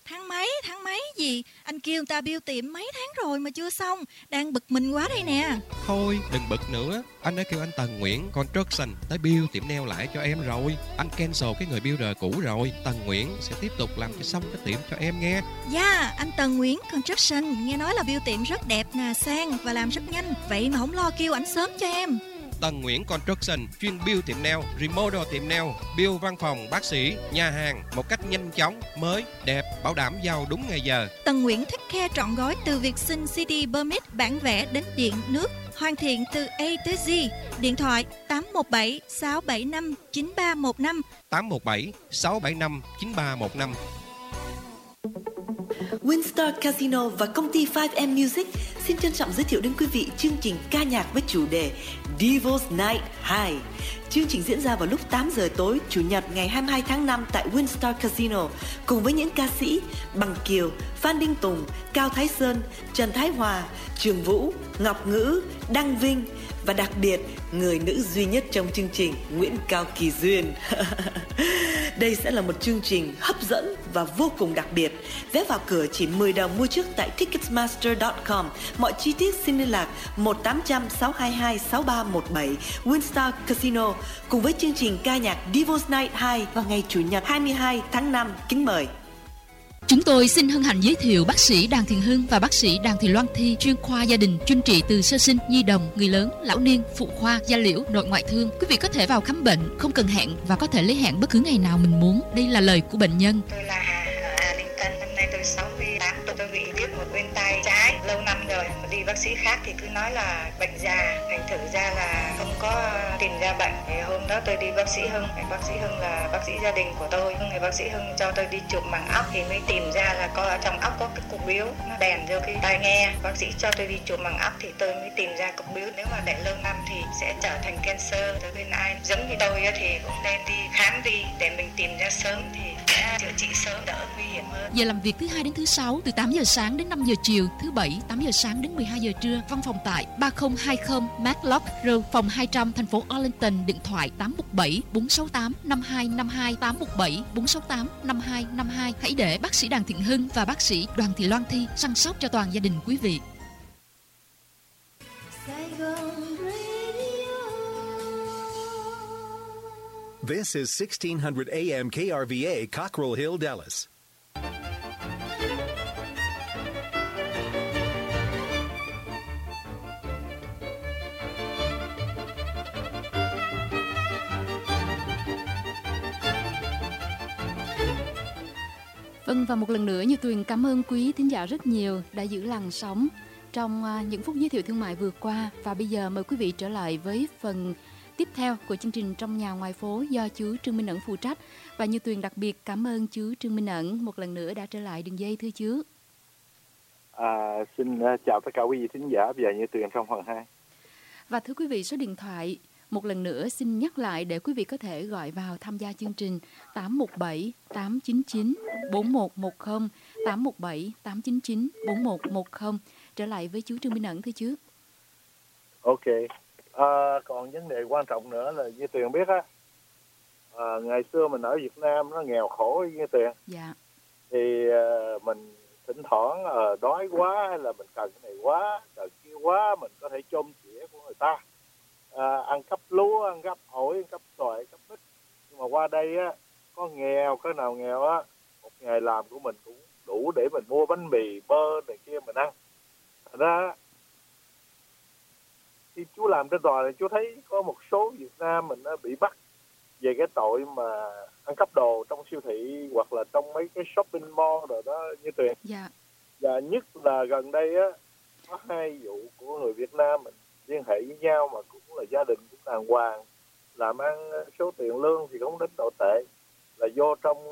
Tháng mấy gì? Anh kêu người ta bill tiệm mấy tháng rồi mà chưa xong. Đang bực mình quá đây nè. Thôi đừng bực nữa. Anh đã kêu anh Tần Nguyễn Construction tới bill tiệm nail lại cho em rồi. Anh cancel cái người builder cũ rồi. Tần Nguyễn sẽ tiếp tục làm cho xong cái tiệm cho em nghe. Dạ, anh Tần Nguyễn Construction. Nghe nói là bill tiệm rất đẹp nè, sang và làm rất nhanh. Vậy mà không lo kêu ảnh sớm cho em. Tần Nguyễn Construction chuyên build tiệm nail, remodel tiệm nail, build văn phòng bác sĩ, nhà hàng một cách nhanh chóng, mới, đẹp, bảo đảm giao đúng ngày giờ. Tần Nguyễn Thích Khe trọn gói từ việc xin CD permit, bản vẽ đến điện nước, hoàn thiện từ A tới Z. Điện thoại 817 675 9315 817 675 9315. Winstar Casino và công ty 5M Music xin trân trọng giới thiệu đến quý vị chương trình ca nhạc với chủ đề Devil's Night 2. Chương trình diễn ra vào lúc 8 giờ tối Chủ nhật ngày 22 tháng 5 tại Winstar Casino cùng với những ca sĩ Bằng Kiều, Phan Đinh Tùng, Cao Thái Sơn, Trần Thái Hòa, Trường Vũ, Ngọc Ngữ, Đăng Vinh và đặc biệt người nữ duy nhất trong chương trình, Nguyễn Cao Kỳ Duyên. Đây sẽ là một chương trình hấp dẫn và vô cùng đặc biệt. Vé vào cửa chỉ 10 đồng mua trước tại ticketmaster.com. Mọi chi tiết xin liên lạc 1-800-622-6317 Winstar Casino cùng với chương trình ca nhạc Devil's Night 2 vào ngày Chủ nhật 22 tháng 5. Kính mời. Chúng tôi xin hân hạnh giới thiệu bác sĩ Đàn Thiện Hưng và bác sĩ Đàn Thị Loan Thi, chuyên khoa gia đình, chuyên trị từ sơ sinh, nhi đồng, người lớn, lão niên, phụ khoa, da liễu, nội ngoại thương. Quý vị có thể vào khám bệnh không cần hẹn và có thể lấy hẹn bất cứ ngày nào mình muốn. Đây là lời của bệnh nhân. Tôi là Hà Linh Tân, năm nay tôi 68 tuổi. Tôi bị điếc một bên tay trái lâu năm rồi. Đi bác sĩ khác thì cứ nói là bệnh già, thành thử ra là không có tìm ra bệnh. Thì hôm đó tôi đi bác sĩ Hưng, bác sĩ Hưng là bác sĩ gia đình của tôi. Người bác sĩ Hưng cho tôi đi chụp màng óc thì mới tìm ra là có ở trong óc có cái cục biếu nó đèn vô cái tai nghe. Bác sĩ cho tôi đi chụp màng óc thì tôi mới tìm ra cục biếu. Nếu mà để lâu năm thì sẽ trở thành cancer. Tôi bên ai giống như tôi thì cũng nên đi khám đi để mình tìm ra sớm thì sẽ chữa trị sớm, đỡ nguy hiểm hơn. Giờ làm việc thứ 2 đến thứ 6 từ 8 giờ sáng đến 5 giờ chiều, thứ 7 8 giờ sáng đến 12 giờ trưa. Văn phòng tại 3020 Matlock Road, phòng 200, thành phố Arlington. Điện thoại 817 468 5252 817 468 5252. Hãy để bác sĩ Đàn Thiện Hưng và bác sĩ Đoàn Thị Loan Thi săn sóc cho toàn gia đình quý vị. This is 1600 AM KRVA, Cockrell Hill, Dallas. Vâng, và một lần nữa Như Tuyền cảm ơn quý thính giả rất nhiều đã giữ làn sóng trong những phút giới thiệu thương mại vừa qua. Và bây giờ mời quý vị trở lại với phần tiếp theo của chương trình Trong Nhà Ngoài Phố do chú Trương Minh Ẩn phụ trách. Và Như Tuyền đặc biệt cảm ơn chú Trương Minh Ẩn một lần nữa đã trở lại đường dây, thưa chú. Xin chào tất cả quý vị thính giả, bây giờ Như Tuyền trong phần 2. Và thưa quý vị, số điện thoại một lần nữa xin nhắc lại để quý vị có thể gọi vào tham gia chương trình 817 899 4110, 817 899 4110. Trở lại với chú Trương Minh Ẩn, thưa chú. Ok. Còn vấn đề quan trọng nữa là như Tuyền biết á, ngày xưa mình ở Việt Nam nó nghèo khổ như Tuyền. Dạ. Thì mình thỉnh thoảng đói quá hay là mình cần cái này quá, cần kia quá, mình có thể chôm chĩa của người ta. Ăn cắp lúa, ăn cắp ổi, ăn cắp xoài, ăn cắp mít. Nhưng mà qua đây á, có nghèo, có nào nghèo á, một ngày làm của mình cũng đủ để mình mua bánh mì, bơ này kia mình ăn. Thành ra khi chú làm trên tòa này, chú thấy có một số Việt Nam mình bị bắt về cái tội mà ăn cắp đồ trong siêu thị hoặc là trong mấy cái shopping mall rồi đó như Tuyền. Dạ. Và nhất là gần đây á, có 2 vụ của người Việt Nam mình liên hệ với nhau mà cũng là gia đình cũng đàng hoàng, làm ăn số tiền lương thì không đến độ tệ, là vô trong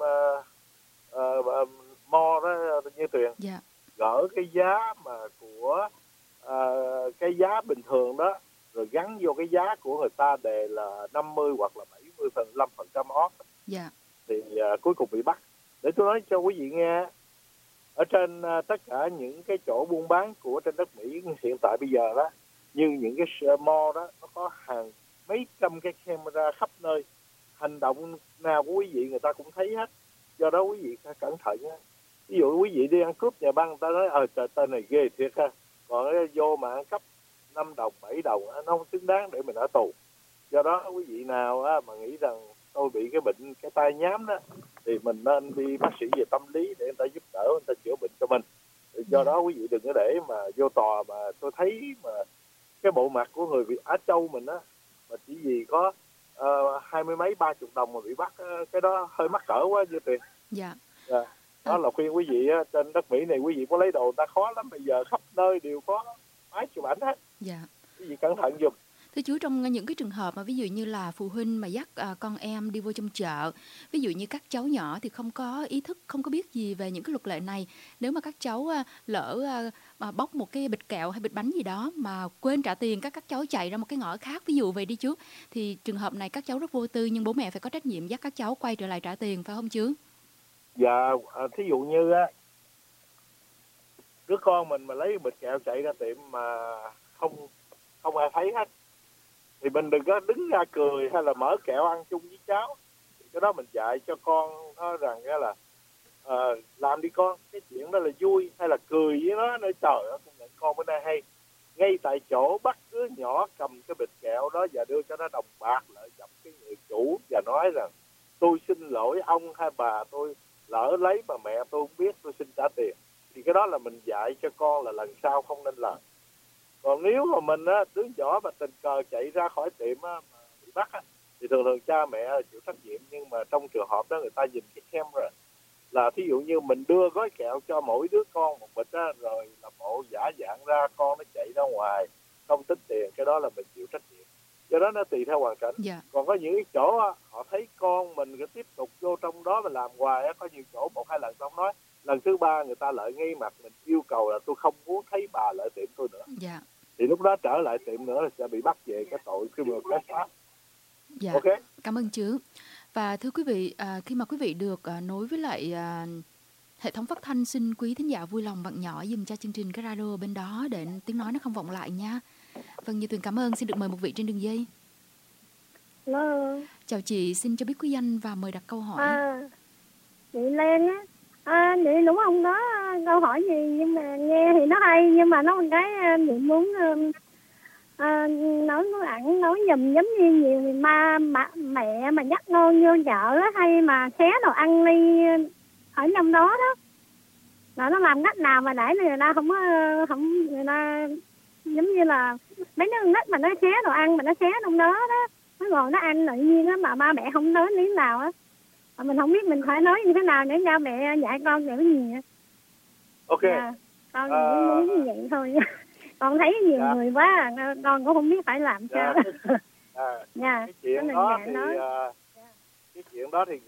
mall đó như Tuyền. Dạ. Gỡ cái giá mà của cái giá bình thường đó rồi gắn vô cái giá của người ta đề là 50 hoặc là 75% off. Dạ. Thì cuối cùng bị bắt. Để tôi nói cho quý vị nghe, ở trên tất cả những cái chỗ buôn bán của trên đất Mỹ hiện tại bây giờ đó, như những cái mall đó, nó có hàng mấy trăm cái camera khắp nơi. Hành động nào của quý vị người ta cũng thấy hết. Do đó quý vị phải cẩn thận nhé. Ví dụ quý vị đi ăn cướp nhà băng, ta nói trời tên này ghê thiệt ha, còn vô mà ăn cắp 5 đồng 7 đồng nó không xứng đáng để mình ở tù. Do đó quý vị nào mà nghĩ rằng tôi bị cái bệnh cái tai nhám đó thì mình nên đi bác sĩ về tâm lý để người ta giúp đỡ, người ta chữa bệnh cho mình. Do đó quý vị đừng có để mà vô tòa mà tôi thấy mà cái bộ mặt của người Việt Á Châu mình á mà chỉ vì có 20 mấy 30 đồng mà bị bắt, cái đó hơi mắc cỡ quá Như Tuyền. Dạ. Đó là khuyên quý vị trên đất Mỹ này quý vị muốn lấy đồ người ta khó lắm, bây giờ khắp nơi đều có máy chụp ảnh hết. Dạ. Quý vị cẩn thận giùm. Thưa chú, trong những cái trường hợp mà ví dụ như là phụ huynh mà dắt con em đi vô trong chợ, ví dụ như các cháu nhỏ thì không có ý thức, không có biết gì về những cái luật lệ này. Nếu mà các cháu lỡ bóc một cái bịch kẹo hay bịch bánh gì đó mà quên trả tiền, các cháu chạy ra một cái ngõ khác, ví dụ vậy đi chú, thì trường hợp này các cháu rất vô tư nhưng bố mẹ phải có trách nhiệm dắt các cháu quay trở lại trả tiền, phải không chú? Dạ, thí dụ như đứa con mình mà lấy bịch kẹo chạy ra tiệm mà không ai thấy hết thì mình đừng có đứng ra cười hay là mở kẹo ăn chung với cháu. Cái đó mình dạy cho con nó rằng là làm đi con, cái chuyện đó là vui, hay là cười với nó nói trời ơi con bữa nay hay. Ngay tại chỗ bắt đứa nhỏ cầm cái bịch kẹo đó và đưa cho nó đồng bạc lại dập cái người chủ và nói rằng tôi xin lỗi ông hay bà, tôi lỡ lấy mà mẹ tôi không biết, tôi xin trả tiền. Thì cái đó là mình dạy cho con là lần sau không nên làm. Còn nếu mà mình đứa nhỏ mà tình cờ chạy ra khỏi tiệm mà bị bắt thì thường cha mẹ chịu trách nhiệm. Nhưng mà trong trường hợp đó người ta nhìn cái camera là thí dụ như mình đưa gói kẹo cho mỗi đứa con một bịch rồi là bộ giả dạng ra con nó chạy ra ngoài không tính tiền, cái đó là mình chịu trách nhiệm. Do đó nó tùy theo hoàn cảnh. Còn có những cái chỗ họ thấy con mình cứ tiếp tục vô trong đó mà làm hoài, có nhiều chỗ 1-2 lần xong nói lần thứ 3 người ta lại ngay mặt mình yêu cầu là tôi không muốn thấy bà lại tiệm tôi nữa. Thì lúc đó trở lại tiệm nữa là sẽ bị bắt về cái tội criminal trespass. Dạ. Okay. Cảm ơn chú. Và thưa quý vị, khi mà quý vị được nối với lại hệ thống phát thanh, xin quý thính giả vui lòng vặn nhỏ dùm cho chương trình cái radio bên đó để tiếng nói nó không vọng lại nha. Vâng, Như Tuyền cảm ơn. Xin được mời một vị trên đường dây. Hello. Chào chị, xin cho biết quý danh và mời đặt câu hỏi. Chị Lan á. Chị đúng không đó câu hỏi gì nhưng mà nghe thì nó hay, nhưng mà nó một cái chị muốn nói giùm, giống như nhiều mẹ mà dắt con vô chợ á, hay mà xé đồ ăn ly ở trong đó đó, rồi nó làm cách nào mà để người ta không người ta giống như là mấy đứa nít mà nó xé đồ ăn mà nó xé trong đó đó, nó ngồi nó ăn tự nhiên á mà ba mẹ không nói lý nào á, mà mình không biết mình phải nói như thế nào để cho mẹ dạy con được cái gì á. Ok. Con chỉ muốn như vậy thôi. Con thấy nhiều người quá, con cũng không biết phải làm sao. Cái chuyện đó thì cái chuyện đó thì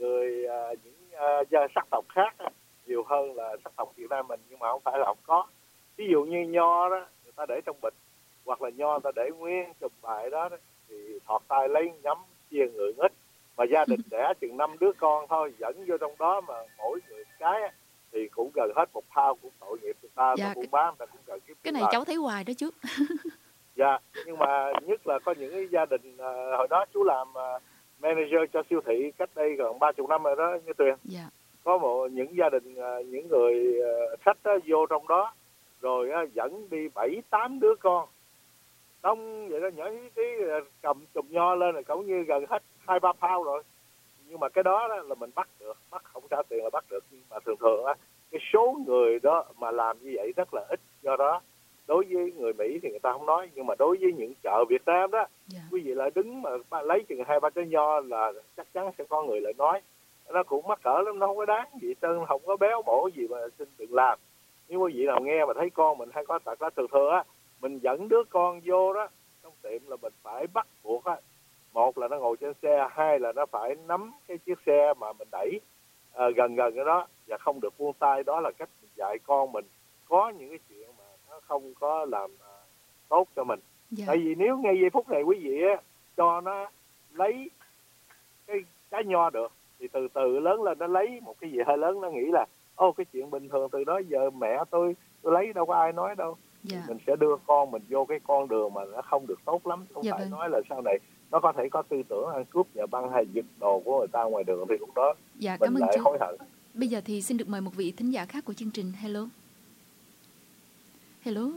những sắc tộc khác nhiều hơn là sắc tộc Việt Nam mình, nhưng mà không phải là không có. Ví dụ như nho đó người ta để trong bịch, hoặc là nho người ta để nguyên chùm bài đó thì thọt tay lấy nhắm chia người ít, mà gia đình đẻ chừng 5 đứa con thôi dẫn vô trong đó mà mỗi người cái thì cũng gần hết một thao, cũng tội nghiệp người ta. Dạ, buôn bán người ta cũng cần kiếm cái này cháu thấy hoài đó chú. Dạ, nhưng mà nhất là có những cái gia đình hồi đó chú làm manager cho siêu thị cách đây gần 30 năm rồi đó Như Tuyền. Dạ. Có những gia đình, những người khách vô trong đó rồi dẫn đi 7-8 đứa con đông vậy đó, nhỏ tí cầm chùm nho lên là cũng như gần hết 2-3 pound rồi. Nhưng mà cái đó là mình bắt được, bắt không trả tiền là bắt được. Nhưng mà thường cái số người đó mà làm như vậy rất là ít. Do đó đối với người Mỹ thì người ta không nói, nhưng mà đối với những chợ Việt Nam đó, quý vị lại đứng mà lấy chừng 2-3 cái nho là chắc chắn sẽ có người lại nói. Nó cũng mắc cỡ lắm, nó không có đáng gì, chân không có béo bổ gì mà xin đừng làm. Nếu quý vị nào nghe mà thấy con mình hay có tật đó, thường mình dẫn đứa con vô đó trong tiệm là mình phải bắt buộc một là nó ngồi trên xe, hai là nó phải nắm cái chiếc xe mà mình đẩy gần cái đó và không được buông tay. Đó là cách mình dạy con mình có những cái chuyện mà nó không có làm tốt cho mình. Tại vì nếu ngay giây phút này quý vị cho nó lấy cái trái nho được thì từ từ lớn lên nó lấy một cái gì hơi lớn, nó nghĩ là cái chuyện bình thường, từ đó giờ mẹ tôi lấy đâu có ai nói đâu. Mình sẽ đưa con mình vô cái con đường mà nó không được tốt lắm, không phải nói là sau này nó có thể có tư tưởng ăn cướp nhà băng hay giật đồ của người ta ngoài đường thì lúc đó mình lại hối hận. Bây giờ thì xin được mời một vị thính giả khác của chương trình. Hello. Hello.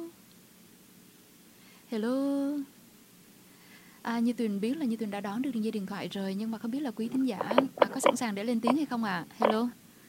Hello. Như Tuyền biết là Như Tuyền đã đón được đường dây điện thoại rồi, nhưng mà không biết là quý thính giả có sẵn sàng để lên tiếng hay không ạ? Hello.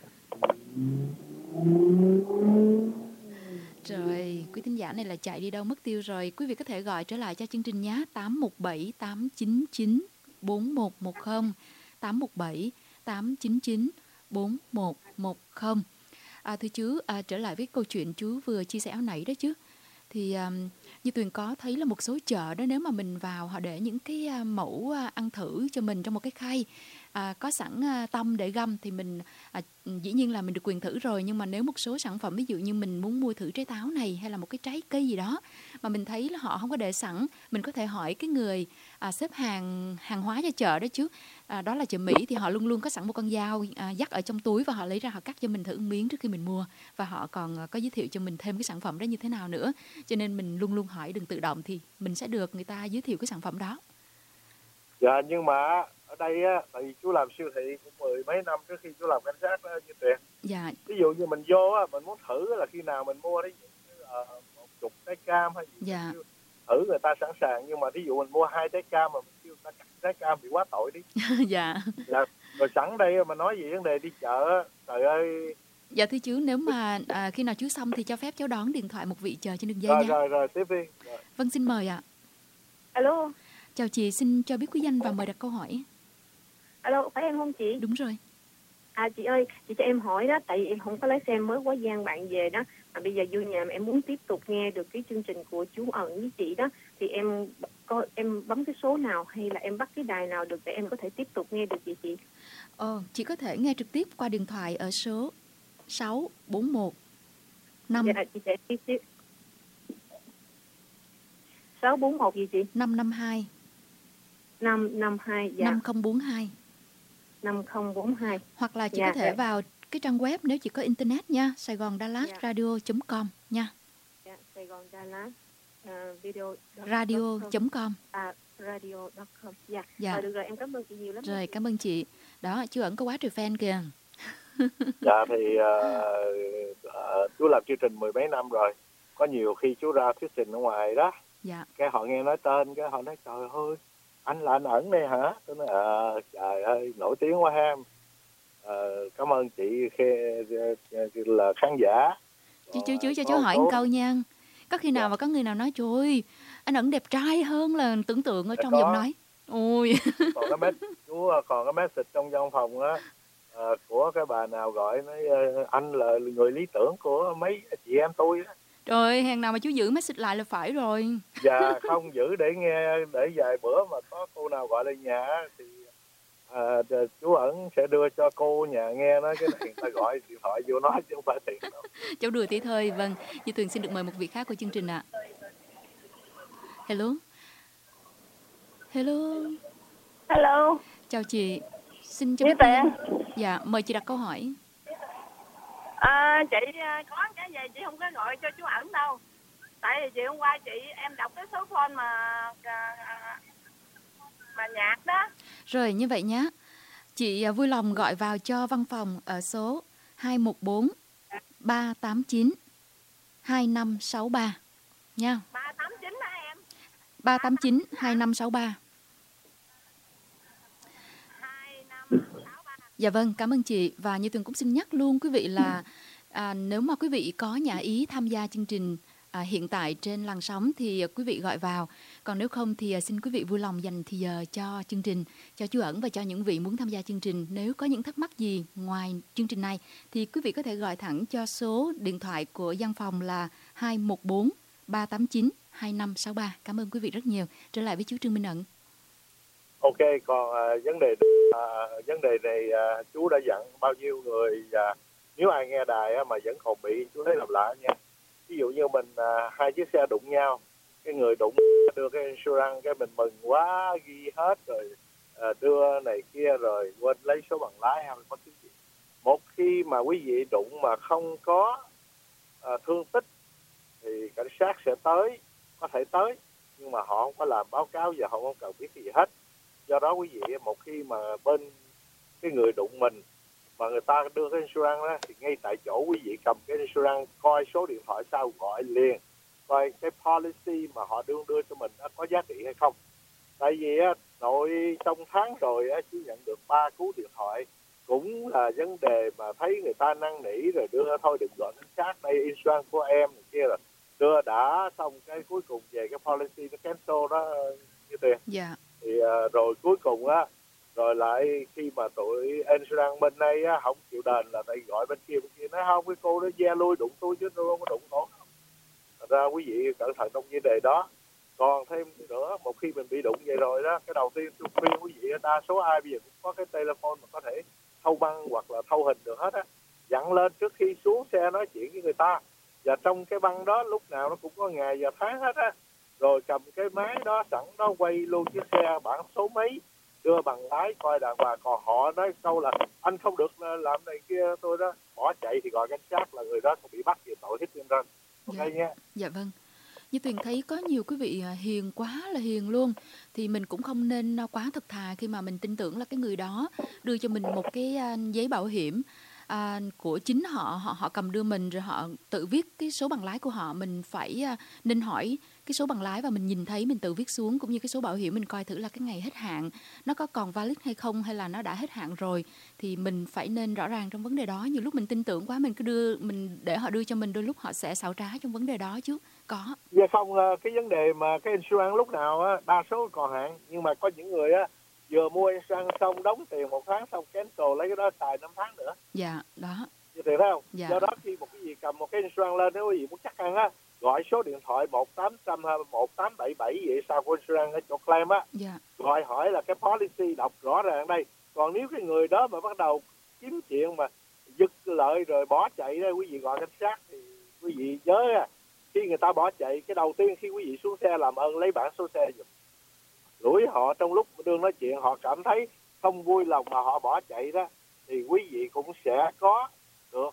Rồi, quý thính giả này là chạy đi đâu mất tiêu rồi. Quý vị có thể gọi trở lại cho chương trình nhé. 817 899 4110 817 899 4110. Thưa chú, trở lại với câu chuyện chú vừa chia sẻ nãy đó chứ. Thì như Tuyền có thấy là một số chợ đó, nếu mà mình vào họ để những cái mẫu ăn thử cho mình trong một cái khay, có sẵn tăm để găm thì mình dĩ nhiên là mình được quyền thử rồi. Nhưng mà nếu một số sản phẩm ví dụ như mình muốn mua thử trái táo này hay là một cái trái cây gì đó mà mình thấy là họ không có để sẵn, mình có thể hỏi cái người xếp hàng hóa cho chợ đó chứ. Đó là chợ Mỹ thì họ luôn luôn có sẵn một con dao dắt ở trong túi và họ lấy ra họ cắt cho mình thử miếng trước khi mình mua, và họ còn có giới thiệu cho mình thêm cái sản phẩm đó như thế nào nữa. Cho nên mình luôn luôn hỏi, đừng tự động thì mình sẽ được người ta giới thiệu cái sản phẩm đó. Dạ, nhưng mà ở đây á, tại vì chú làm siêu thị cũng 10 mấy năm trước khi chú làm cảnh sát đó như Tuyền. Dạ. Ví dụ như mình vô á, mình muốn thử là khi nào mình mua đấy, một chục trái cam hay gì. Dạ. Thử người ta sẵn sàng, nhưng mà ví dụ mình mua 2 trái cam mà mình kêu người ta cắt trái cam thì quá tội đi. Dạ. Dạ. Rồi sẵn đây mà nói gì vấn đề đi chợ, trời ơi. Dạ thưa chú, nếu mà khi nào chú xong thì cho phép cháu đón điện thoại một vị chờ trên đường dây nha. Rồi, tiếp đi. Rồi. Vâng, xin mời ạ. Alo. Chào chị, xin cho biết quý danh và mời đặt câu hỏi. Alo, phải em không chị? Đúng rồi. Chị ơi, chị cho em hỏi đó, tại vì em không có lái xe, mới quá Giang bạn về đó. Mà bây giờ vô nhà mà em muốn tiếp tục nghe được cái chương trình của chú Ẩn với chị đó, thì em bấm cái số nào hay là em bắt cái đài nào được để em có thể tiếp tục nghe được vậy chị? Chị có thể nghe trực tiếp qua điện thoại ở số 641 5. Dạ, chị sẽ tiếp 641 gì chị? 552 552 dạ. 5042 5042. Hoặc là chị có thể vào cái trang web nếu chị có internet nha, SaigonDallasRadio.com nha. Dạ, Saigon Dallas video radio.com. Radio.com. Dạ. Được rồi, em cảm ơn chị nhiều lắm. Rồi, cảm ơn chị. Đó, chú Ẩn có quá trời fan kìa. Dạ thì chú làm chương trình 10 mấy năm rồi. Có nhiều khi chú ra thuyết trình ở ngoài đó. Dạ. Cái họ nghe nói tên, cái họ nói trời ơi, anh là anh Ẩn đây hả? Tôi nói trời ơi, nổi tiếng quá ha. Cảm ơn chị là khán giả. Chú cho chú hỏi một câu nha. Có khi nào mà có người nào nói trời ơi, anh Ẩn đẹp trai hơn là tưởng tượng ở trong giọng nói. Ôi. Chú còn cái message trong văn phòng á, của cái bà nào gọi nói anh là người lý tưởng của mấy chị em tôi đó. Trời ơi, hèn nào mà chú giữ message lại là phải rồi. Dạ, không giữ để nghe, để vài bữa mà có cô nào gọi lên nhà thì chú Ẩn sẽ đưa cho cô nhà nghe nói cái này, người ta gọi điện thoại vô nói chứ không phải tiền đâu. Cháu đùa tí thôi. Vâng, Như Tuyền xin được mời một vị khác của chương trình ạ. Hello. Hello. Chào chị. Xin cho biết dạ, mời chị đặt câu hỏi. Chị có cái gì chị không có gọi cho chú Ẩn đâu. Tại vì chị hôm qua em đọc cái số phone mà nhạc đó. Rồi như vậy nhé. Chị vui lòng gọi vào cho văn phòng ở số 214 389 2563 nha. 389 hả em? 389 2563. Dạ vâng, cảm ơn chị. Và như Tuyền cũng xin nhắc luôn quý vị là nếu mà quý vị có nhã ý tham gia chương trình hiện tại trên làn sóng thì quý vị gọi vào. Còn nếu không thì xin quý vị vui lòng dành thì giờ cho chương trình, cho chú Ẩn và cho những vị muốn tham gia chương trình. Nếu có những thắc mắc gì ngoài chương trình này thì quý vị có thể gọi thẳng cho số điện thoại của văn phòng là 214 389 2563. Cảm ơn quý vị rất nhiều. Trở lại với chú Trương Minh Ẩn. Ok, còn vấn đề này chú đã dặn bao nhiêu người, nếu ai nghe đài mà vẫn còn bị, chú thấy làm lạ nha. Ví dụ như mình hai chiếc xe đụng nhau, cái người đụng đưa cái insurance, cái mình mừng quá ghi hết rồi đưa này kia rồi quên lấy số bằng lái hay có thứ gì. Một khi mà quý vị đụng mà không có thương tích thì cảnh sát sẽ tới, có thể tới, nhưng mà họ không có làm báo cáo và họ không cần biết cái gì hết. Do đó quý vị, một khi mà bên cái người đụng mình mà người ta đưa cái insurance đó, thì ngay tại chỗ quý vị cầm cái insurance, coi số điện thoại sau gọi liền, coi cái policy mà họ đưa cho mình có giá trị hay không. Tại vì nội trong tháng rồi chú nhận được 3 cú điện thoại, cũng là vấn đề mà thấy người ta năn nỉ rồi đưa thôi đừng gọi đến sát đây insurance của em này kia, rồi đưa đã xong cái cuối cùng về cái policy nó cancel đó như tiền. Dạ. Thì rồi cuối cùng rồi lại khi mà tụi insurance bên đây không chịu đền là tại gọi bên kia nói không, cái cô đó ve lui đụng tôi chứ tôi không có đụng cổ. Thật ra quý vị cẩn thận trong vấn đề đó. Còn thêm nữa, một khi mình bị đụng vậy rồi đó, cái đầu tiên tôi khuyên quý vị, đa số ai bây giờ cũng có cái telephone mà có thể thâu băng hoặc là thâu hình được hết á, dặn lên trước khi xuống xe nói chuyện với người ta. Và trong cái băng đó lúc nào nó cũng có ngày và tháng hết á. Rồi cầm cái máy đó sẵn đó quay luôn chiếc xe bản số mấy, đưa bằng lái coi đàng hoàng. Còn họ nói câu là anh không được làm này kia, tôi đó bỏ chạy thì gọi cảnh sát là người đó sẽ bị bắt về tội hiếp dâm ranh. Ok nha. Dạ vâng. Như Tuyền thấy có nhiều quý vị hiền quá là hiền luôn, thì mình cũng không nên quá thật thà khi mà mình tin tưởng là cái người đó đưa cho mình một cái giấy bảo hiểm của chính họ cầm đưa mình, rồi họ tự viết cái số bằng lái của họ. Mình phải nên hỏi cái số bằng lái và mình nhìn thấy mình tự viết xuống, cũng như cái số bảo hiểm mình coi thử là cái ngày hết hạn nó có còn valid hay không, hay là nó đã hết hạn rồi. Thì mình phải nên rõ ràng trong vấn đề đó. Nhiều lúc mình tin tưởng quá, mình cứ để họ đưa cho mình, đôi lúc họ sẽ xảo trá trong vấn đề đó chứ. Có. Dạ không, cái vấn đề mà cái insurance lúc nào đa số còn hạn, nhưng mà có những người vừa mua insurance xong đóng tiền 1 tháng xong cancel lấy cái đó xài 5 tháng nữa. Dạ, đó. Như thế thấy không? Dạ. Do đó khi một cái gì cầm một cái insurance lên, nếu quý vị muốn chắc ăn gọi số điện thoại 1800 hay 1877 vậy sao của insurance ở chỗ claim Dạ. Gọi hỏi là cái policy đọc rõ ràng đây. Còn nếu cái người đó mà bắt đầu kiếm chuyện mà giật lợi rồi bỏ chạy đó, quý vị gọi cảnh sát thì quý vị nhớ khi người ta bỏ chạy, cái đầu tiên khi quý vị xuống xe làm ơn lấy bản số xe giùm. Lủi họ trong lúc đương nói chuyện họ cảm thấy không vui lòng mà họ bỏ chạy đó, thì quý vị cũng sẽ có được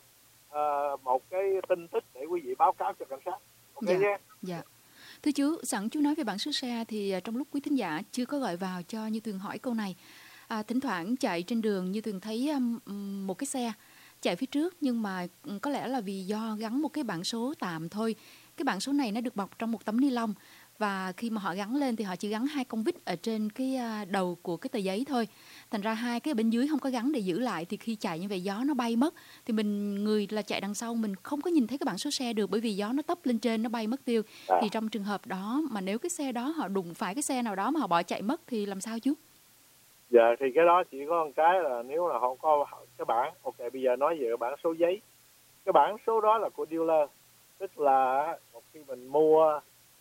một cái tin tức để quý vị báo cáo cho cảnh sát. Ok nhé. Dạ. Thưa chú, sẵn chú nói về bản số xe thì trong lúc quý thính giả chưa có gọi vào cho Như Tuyền hỏi câu này. Thỉnh thoảng chạy trên đường Như Tuyền thấy một cái xe chạy phía trước, nhưng mà có lẽ là vì do gắn một cái bảng số tạm thôi. Cái bảng số này nó được bọc trong một tấm ni lông, và khi mà họ gắn lên thì họ chỉ gắn 2 con vít ở trên cái đầu của cái tờ giấy thôi. Thành ra 2 cái ở bên dưới không có gắn để giữ lại, thì khi chạy như vậy gió nó bay mất, thì người là chạy đằng sau mình không có nhìn thấy cái bảng số xe được, bởi vì gió nó tấp lên trên nó bay mất tiêu. Thì trong trường hợp đó mà nếu cái xe đó họ đụng phải cái xe nào đó mà họ bỏ chạy mất thì làm sao chú? Dạ thì cái đó chỉ có một cái là nếu là không có cái bảng. Ok, bây giờ nói về bản số giấy. Cái bản số đó là của dealer, tức là một khi mình mua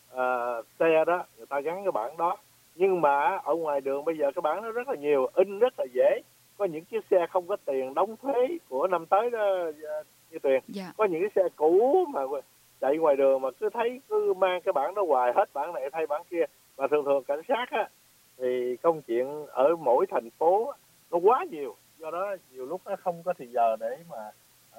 xe đó, người ta gắn cái bảng đó. Nhưng mà ở ngoài đường bây giờ cái bảng nó rất là nhiều, in rất là dễ. Có những chiếc xe không có tiền đóng thuế của năm tới đó như Tuyền. Dạ. Có những cái xe cũ mà chạy ngoài đường mà cứ mang cái bảng đó hoài, hết bảng này thay bảng kia. Mà thường cảnh sát thì công chuyện ở mỗi thành phố nó quá nhiều, do đó nhiều lúc nó không có thời giờ để mà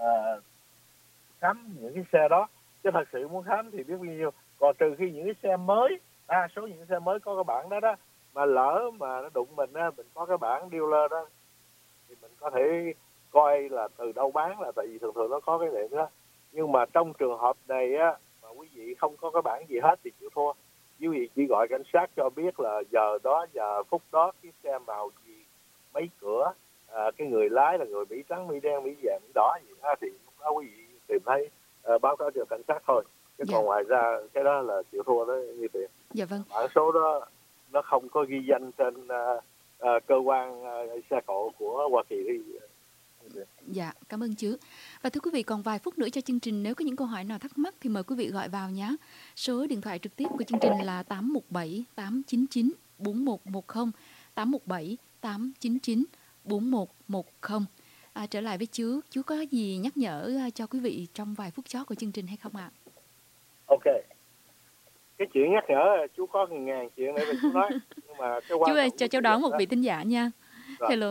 khám những cái xe đó. Chứ thật sự muốn khám thì biết bao nhiêu. Còn trừ khi những cái xe mới, đa số những cái xe mới có cái bảng đó mà lỡ mà nó đụng mình mình có cái bảng dealer đó thì mình có thể coi là từ đâu bán, là tại vì thường nó có cái này đó. Nhưng mà trong trường hợp này mà quý vị không có cái bảng gì hết thì chịu thua. Quý vị chỉ gọi cảnh sát cho biết là giờ đó, giờ phút đó cái xe màu gì, mấy cửa, cái người lái là người Mỹ trắng, Mỹ đen, Mỹ vàng, Mỹ đỏ gì đó, thì lúc đó quý vị tìm thấy báo cáo cho cảnh sát thôi. Chứ còn ngoài ra cái đó là chịu thua đó như tiền. Dạ vâng. Bản số đó nó không có ghi danh trên cơ quan xe cộ của Hoa Kỳ. Dạ, cảm ơn chú. Và thưa quý vị, còn vài phút nữa cho chương trình. Nếu có những câu hỏi nào thắc mắc thì mời quý vị gọi vào nhé. Số điện thoại trực tiếp của chương trình là 817 899 4110, 817 899 4110. Trở lại với chú có gì nhắc nhở cho quý vị trong vài phút chót của chương trình hay không ạ? Ok. Cái chuyện nhắc nhở chú có 1000 chuyện để mà chú nói. Nhưng mà cái chú ơi, cho cháu đón một vị thính giả nha. Rồi. Hello.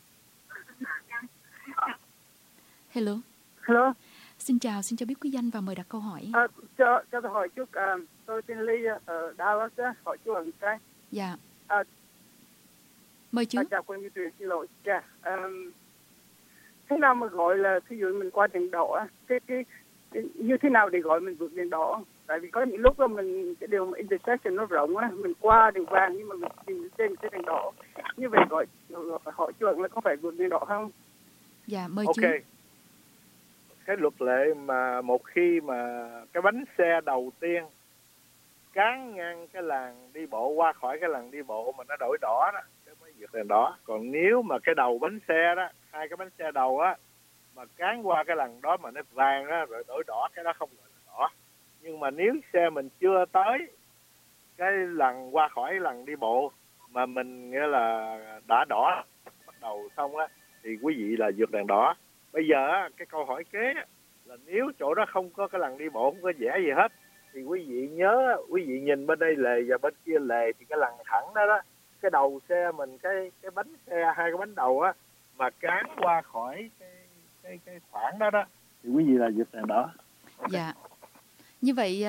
Hello. Hello. Xin chào quý quý danh và mời đặt câu hỏi. Cho tôi hỏi chút, tôi tên Ly ở Dallas, hỏi chú một cái. Dạ. Mời chú. Chào quý vị, xin lỗi. thế nào mà gọi là ví dụ mình qua đèn đỏ á, cái như thế nào để gọi mình vượt đèn đỏ? Tại vì có những lúc là mình cái đường intersection nó rộng á, mình qua đèn vàng nhưng mà mình tìm trên cái đèn đỏ, như vậy gọi họ chuẩn là có phải vượt đèn đỏ không? Dạ, mời chú. Ok. Cái luật lệ mà một khi mà cái bánh xe đầu tiên cán ngang cái làn đi bộ qua khỏi cái làn đi bộ mà nó đổi đỏ đó, cái mới vượt đèn đỏ. Còn nếu mà cái đầu bánh xe đó, hai cái bánh xe đầu á mà cán qua cái làn đó mà nó vàng đó rồi đổi đỏ, cái đó không gọi là đỏ. Nhưng mà nếu xe mình chưa tới cái làn qua khỏi làn đi bộ mà mình nghĩa là đã đỏ bắt đầu xong á thì quý vị là vượt đèn đỏ. Bây giờ á, cái câu hỏi kế là nếu chỗ đó không có cái làn đi bộ, không có vẽ gì hết thì quý vị nhớ, quý vị nhìn bên đây lề và bên kia lề thì cái làn thẳng đó đó, cái đầu xe mình, cái bánh xe, hai cái bánh đầu á mà cán qua khỏi cái khoảng đó đó thì quý vị là vượt đèn đỏ. Okay. Dạ. Như vậy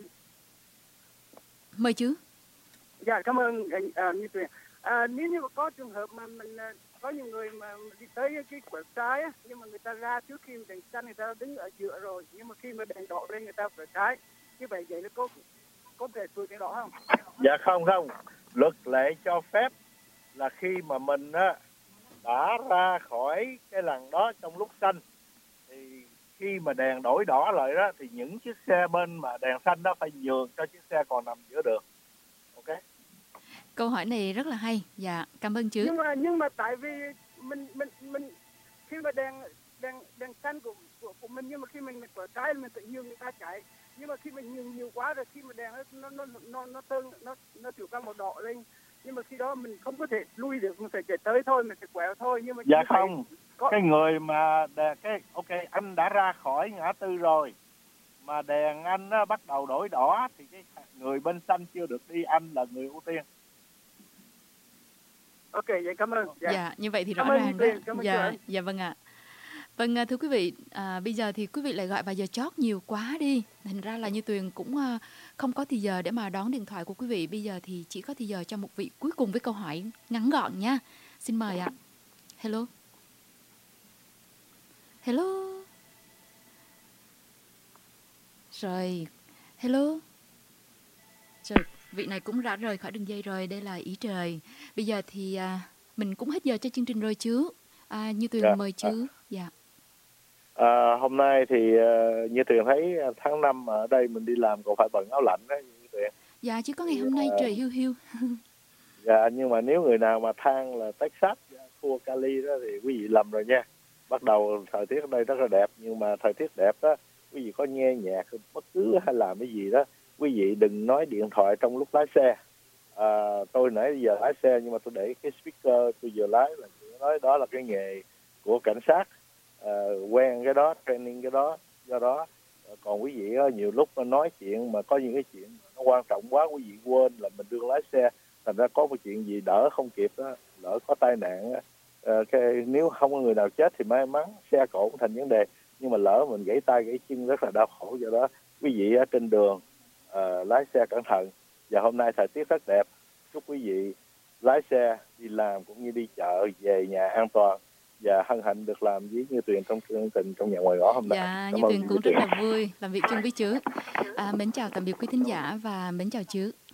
mời chú. Dạ, cảm ơn Như Tuyền. Nếu như có trường hợp mà mình có những người mà đi tới cái quẹo trái á, nhưng mà người ta ra trước khi đèn xanh người ta đứng ở giữa rồi, nhưng mà khi mà đèn đỏ lên người ta quẹo trái, như vậy nó có thể vượt đèn đỏ không? Dạ không. Luật lệ cho phép là khi mà mình á đã ra khỏi cái làn đó trong lúc xanh thì khi mà đèn đổi đỏ lại đó thì những chiếc xe bên mà đèn xanh đó phải nhường cho chiếc xe còn nằm giữa đường. Ok. Câu hỏi này rất là hay. Dạ, cảm ơn chú. Nhưng mà tại vì mình khi mà đèn xanh của mình, nhưng mà khi mình quẹo trái mình tự nhường người ta chạy. Nhưng mà khi mình nhường nhiều quá rồi, khi mà đèn nó chuyển qua màu đỏ lên, nhưng mà khi đó mình không có thể lui được, mình phải chạy tới thôi, mình phải quẹo thôi. Nhưng mà dạ không, cái người mà ok, anh đã ra khỏi ngã tư rồi mà đèn anh nó bắt đầu đổi đỏ thì cái người bên xanh chưa được đi, anh là người ưu tiên. Ok, vậy cảm ơn. Dạ, như vậy thì rõ ràng đó. Dạ vâng ạ. Vâng, thưa quý vị, bây giờ thì quý vị lại gọi vào giờ chót nhiều quá đi. Thành ra là Như Tuyền cũng không có thì giờ để mà đón điện thoại của quý vị. Bây giờ thì chỉ có thì giờ cho một vị cuối cùng với câu hỏi ngắn gọn nha. Xin mời ạ. Hello. Hello. Rồi, hello. Rồi, vị này cũng đã rời khỏi đường dây rồi. Đây là Ý Trời. Bây giờ thì mình cũng hết giờ cho chương trình rồi chứ. Như Tuyền mời chứ. Dạ. Hôm nay thì Như Tuyền thấy tháng 5 ở đây mình đi làm còn phải bận áo lạnh đó Như Tuyền. Dạ, chứ có ngày hôm nay trời hiu hiu. Dạ, nhưng mà nếu người nào mà than là Texas thua Cali đó thì quý vị lầm rồi nha. Bắt đầu thời tiết ở đây rất là đẹp, nhưng mà thời tiết đẹp đó, quý vị có nghe nhạc bất cứ hay làm cái gì đó, quý vị đừng nói điện thoại trong lúc lái xe. Tôi nãy giờ lái xe nhưng mà tôi để cái speaker tôi vừa lái là nói đó là cái nghề của cảnh sát, quen cái đó, training cái đó. Do đó còn quý vị nhiều lúc nói chuyện mà có những cái chuyện nó quan trọng quá, quý vị quên là mình đương lái xe, thành ra có một chuyện gì đỡ không kịp đó, lỡ có tai nạn nếu không có người nào chết thì may mắn, xe cộ cũng thành vấn đề, nhưng mà lỡ mình gãy tay gãy chân rất là đau khổ. Do đó quý vị ở trên đường lái xe cẩn thận. Và hôm nay thời tiết rất đẹp, chúc quý vị lái xe đi làm cũng như đi chợ về nhà an toàn, và hân hạnh được làm với Như Tuyền trong chương trình Trong Nhà Ngoài Ngõ hôm nay. Dạ, Như Tuyền cũng rất là vui làm việc chung với chú. Mến chào tạm biệt quý thính giả và mến chào chú.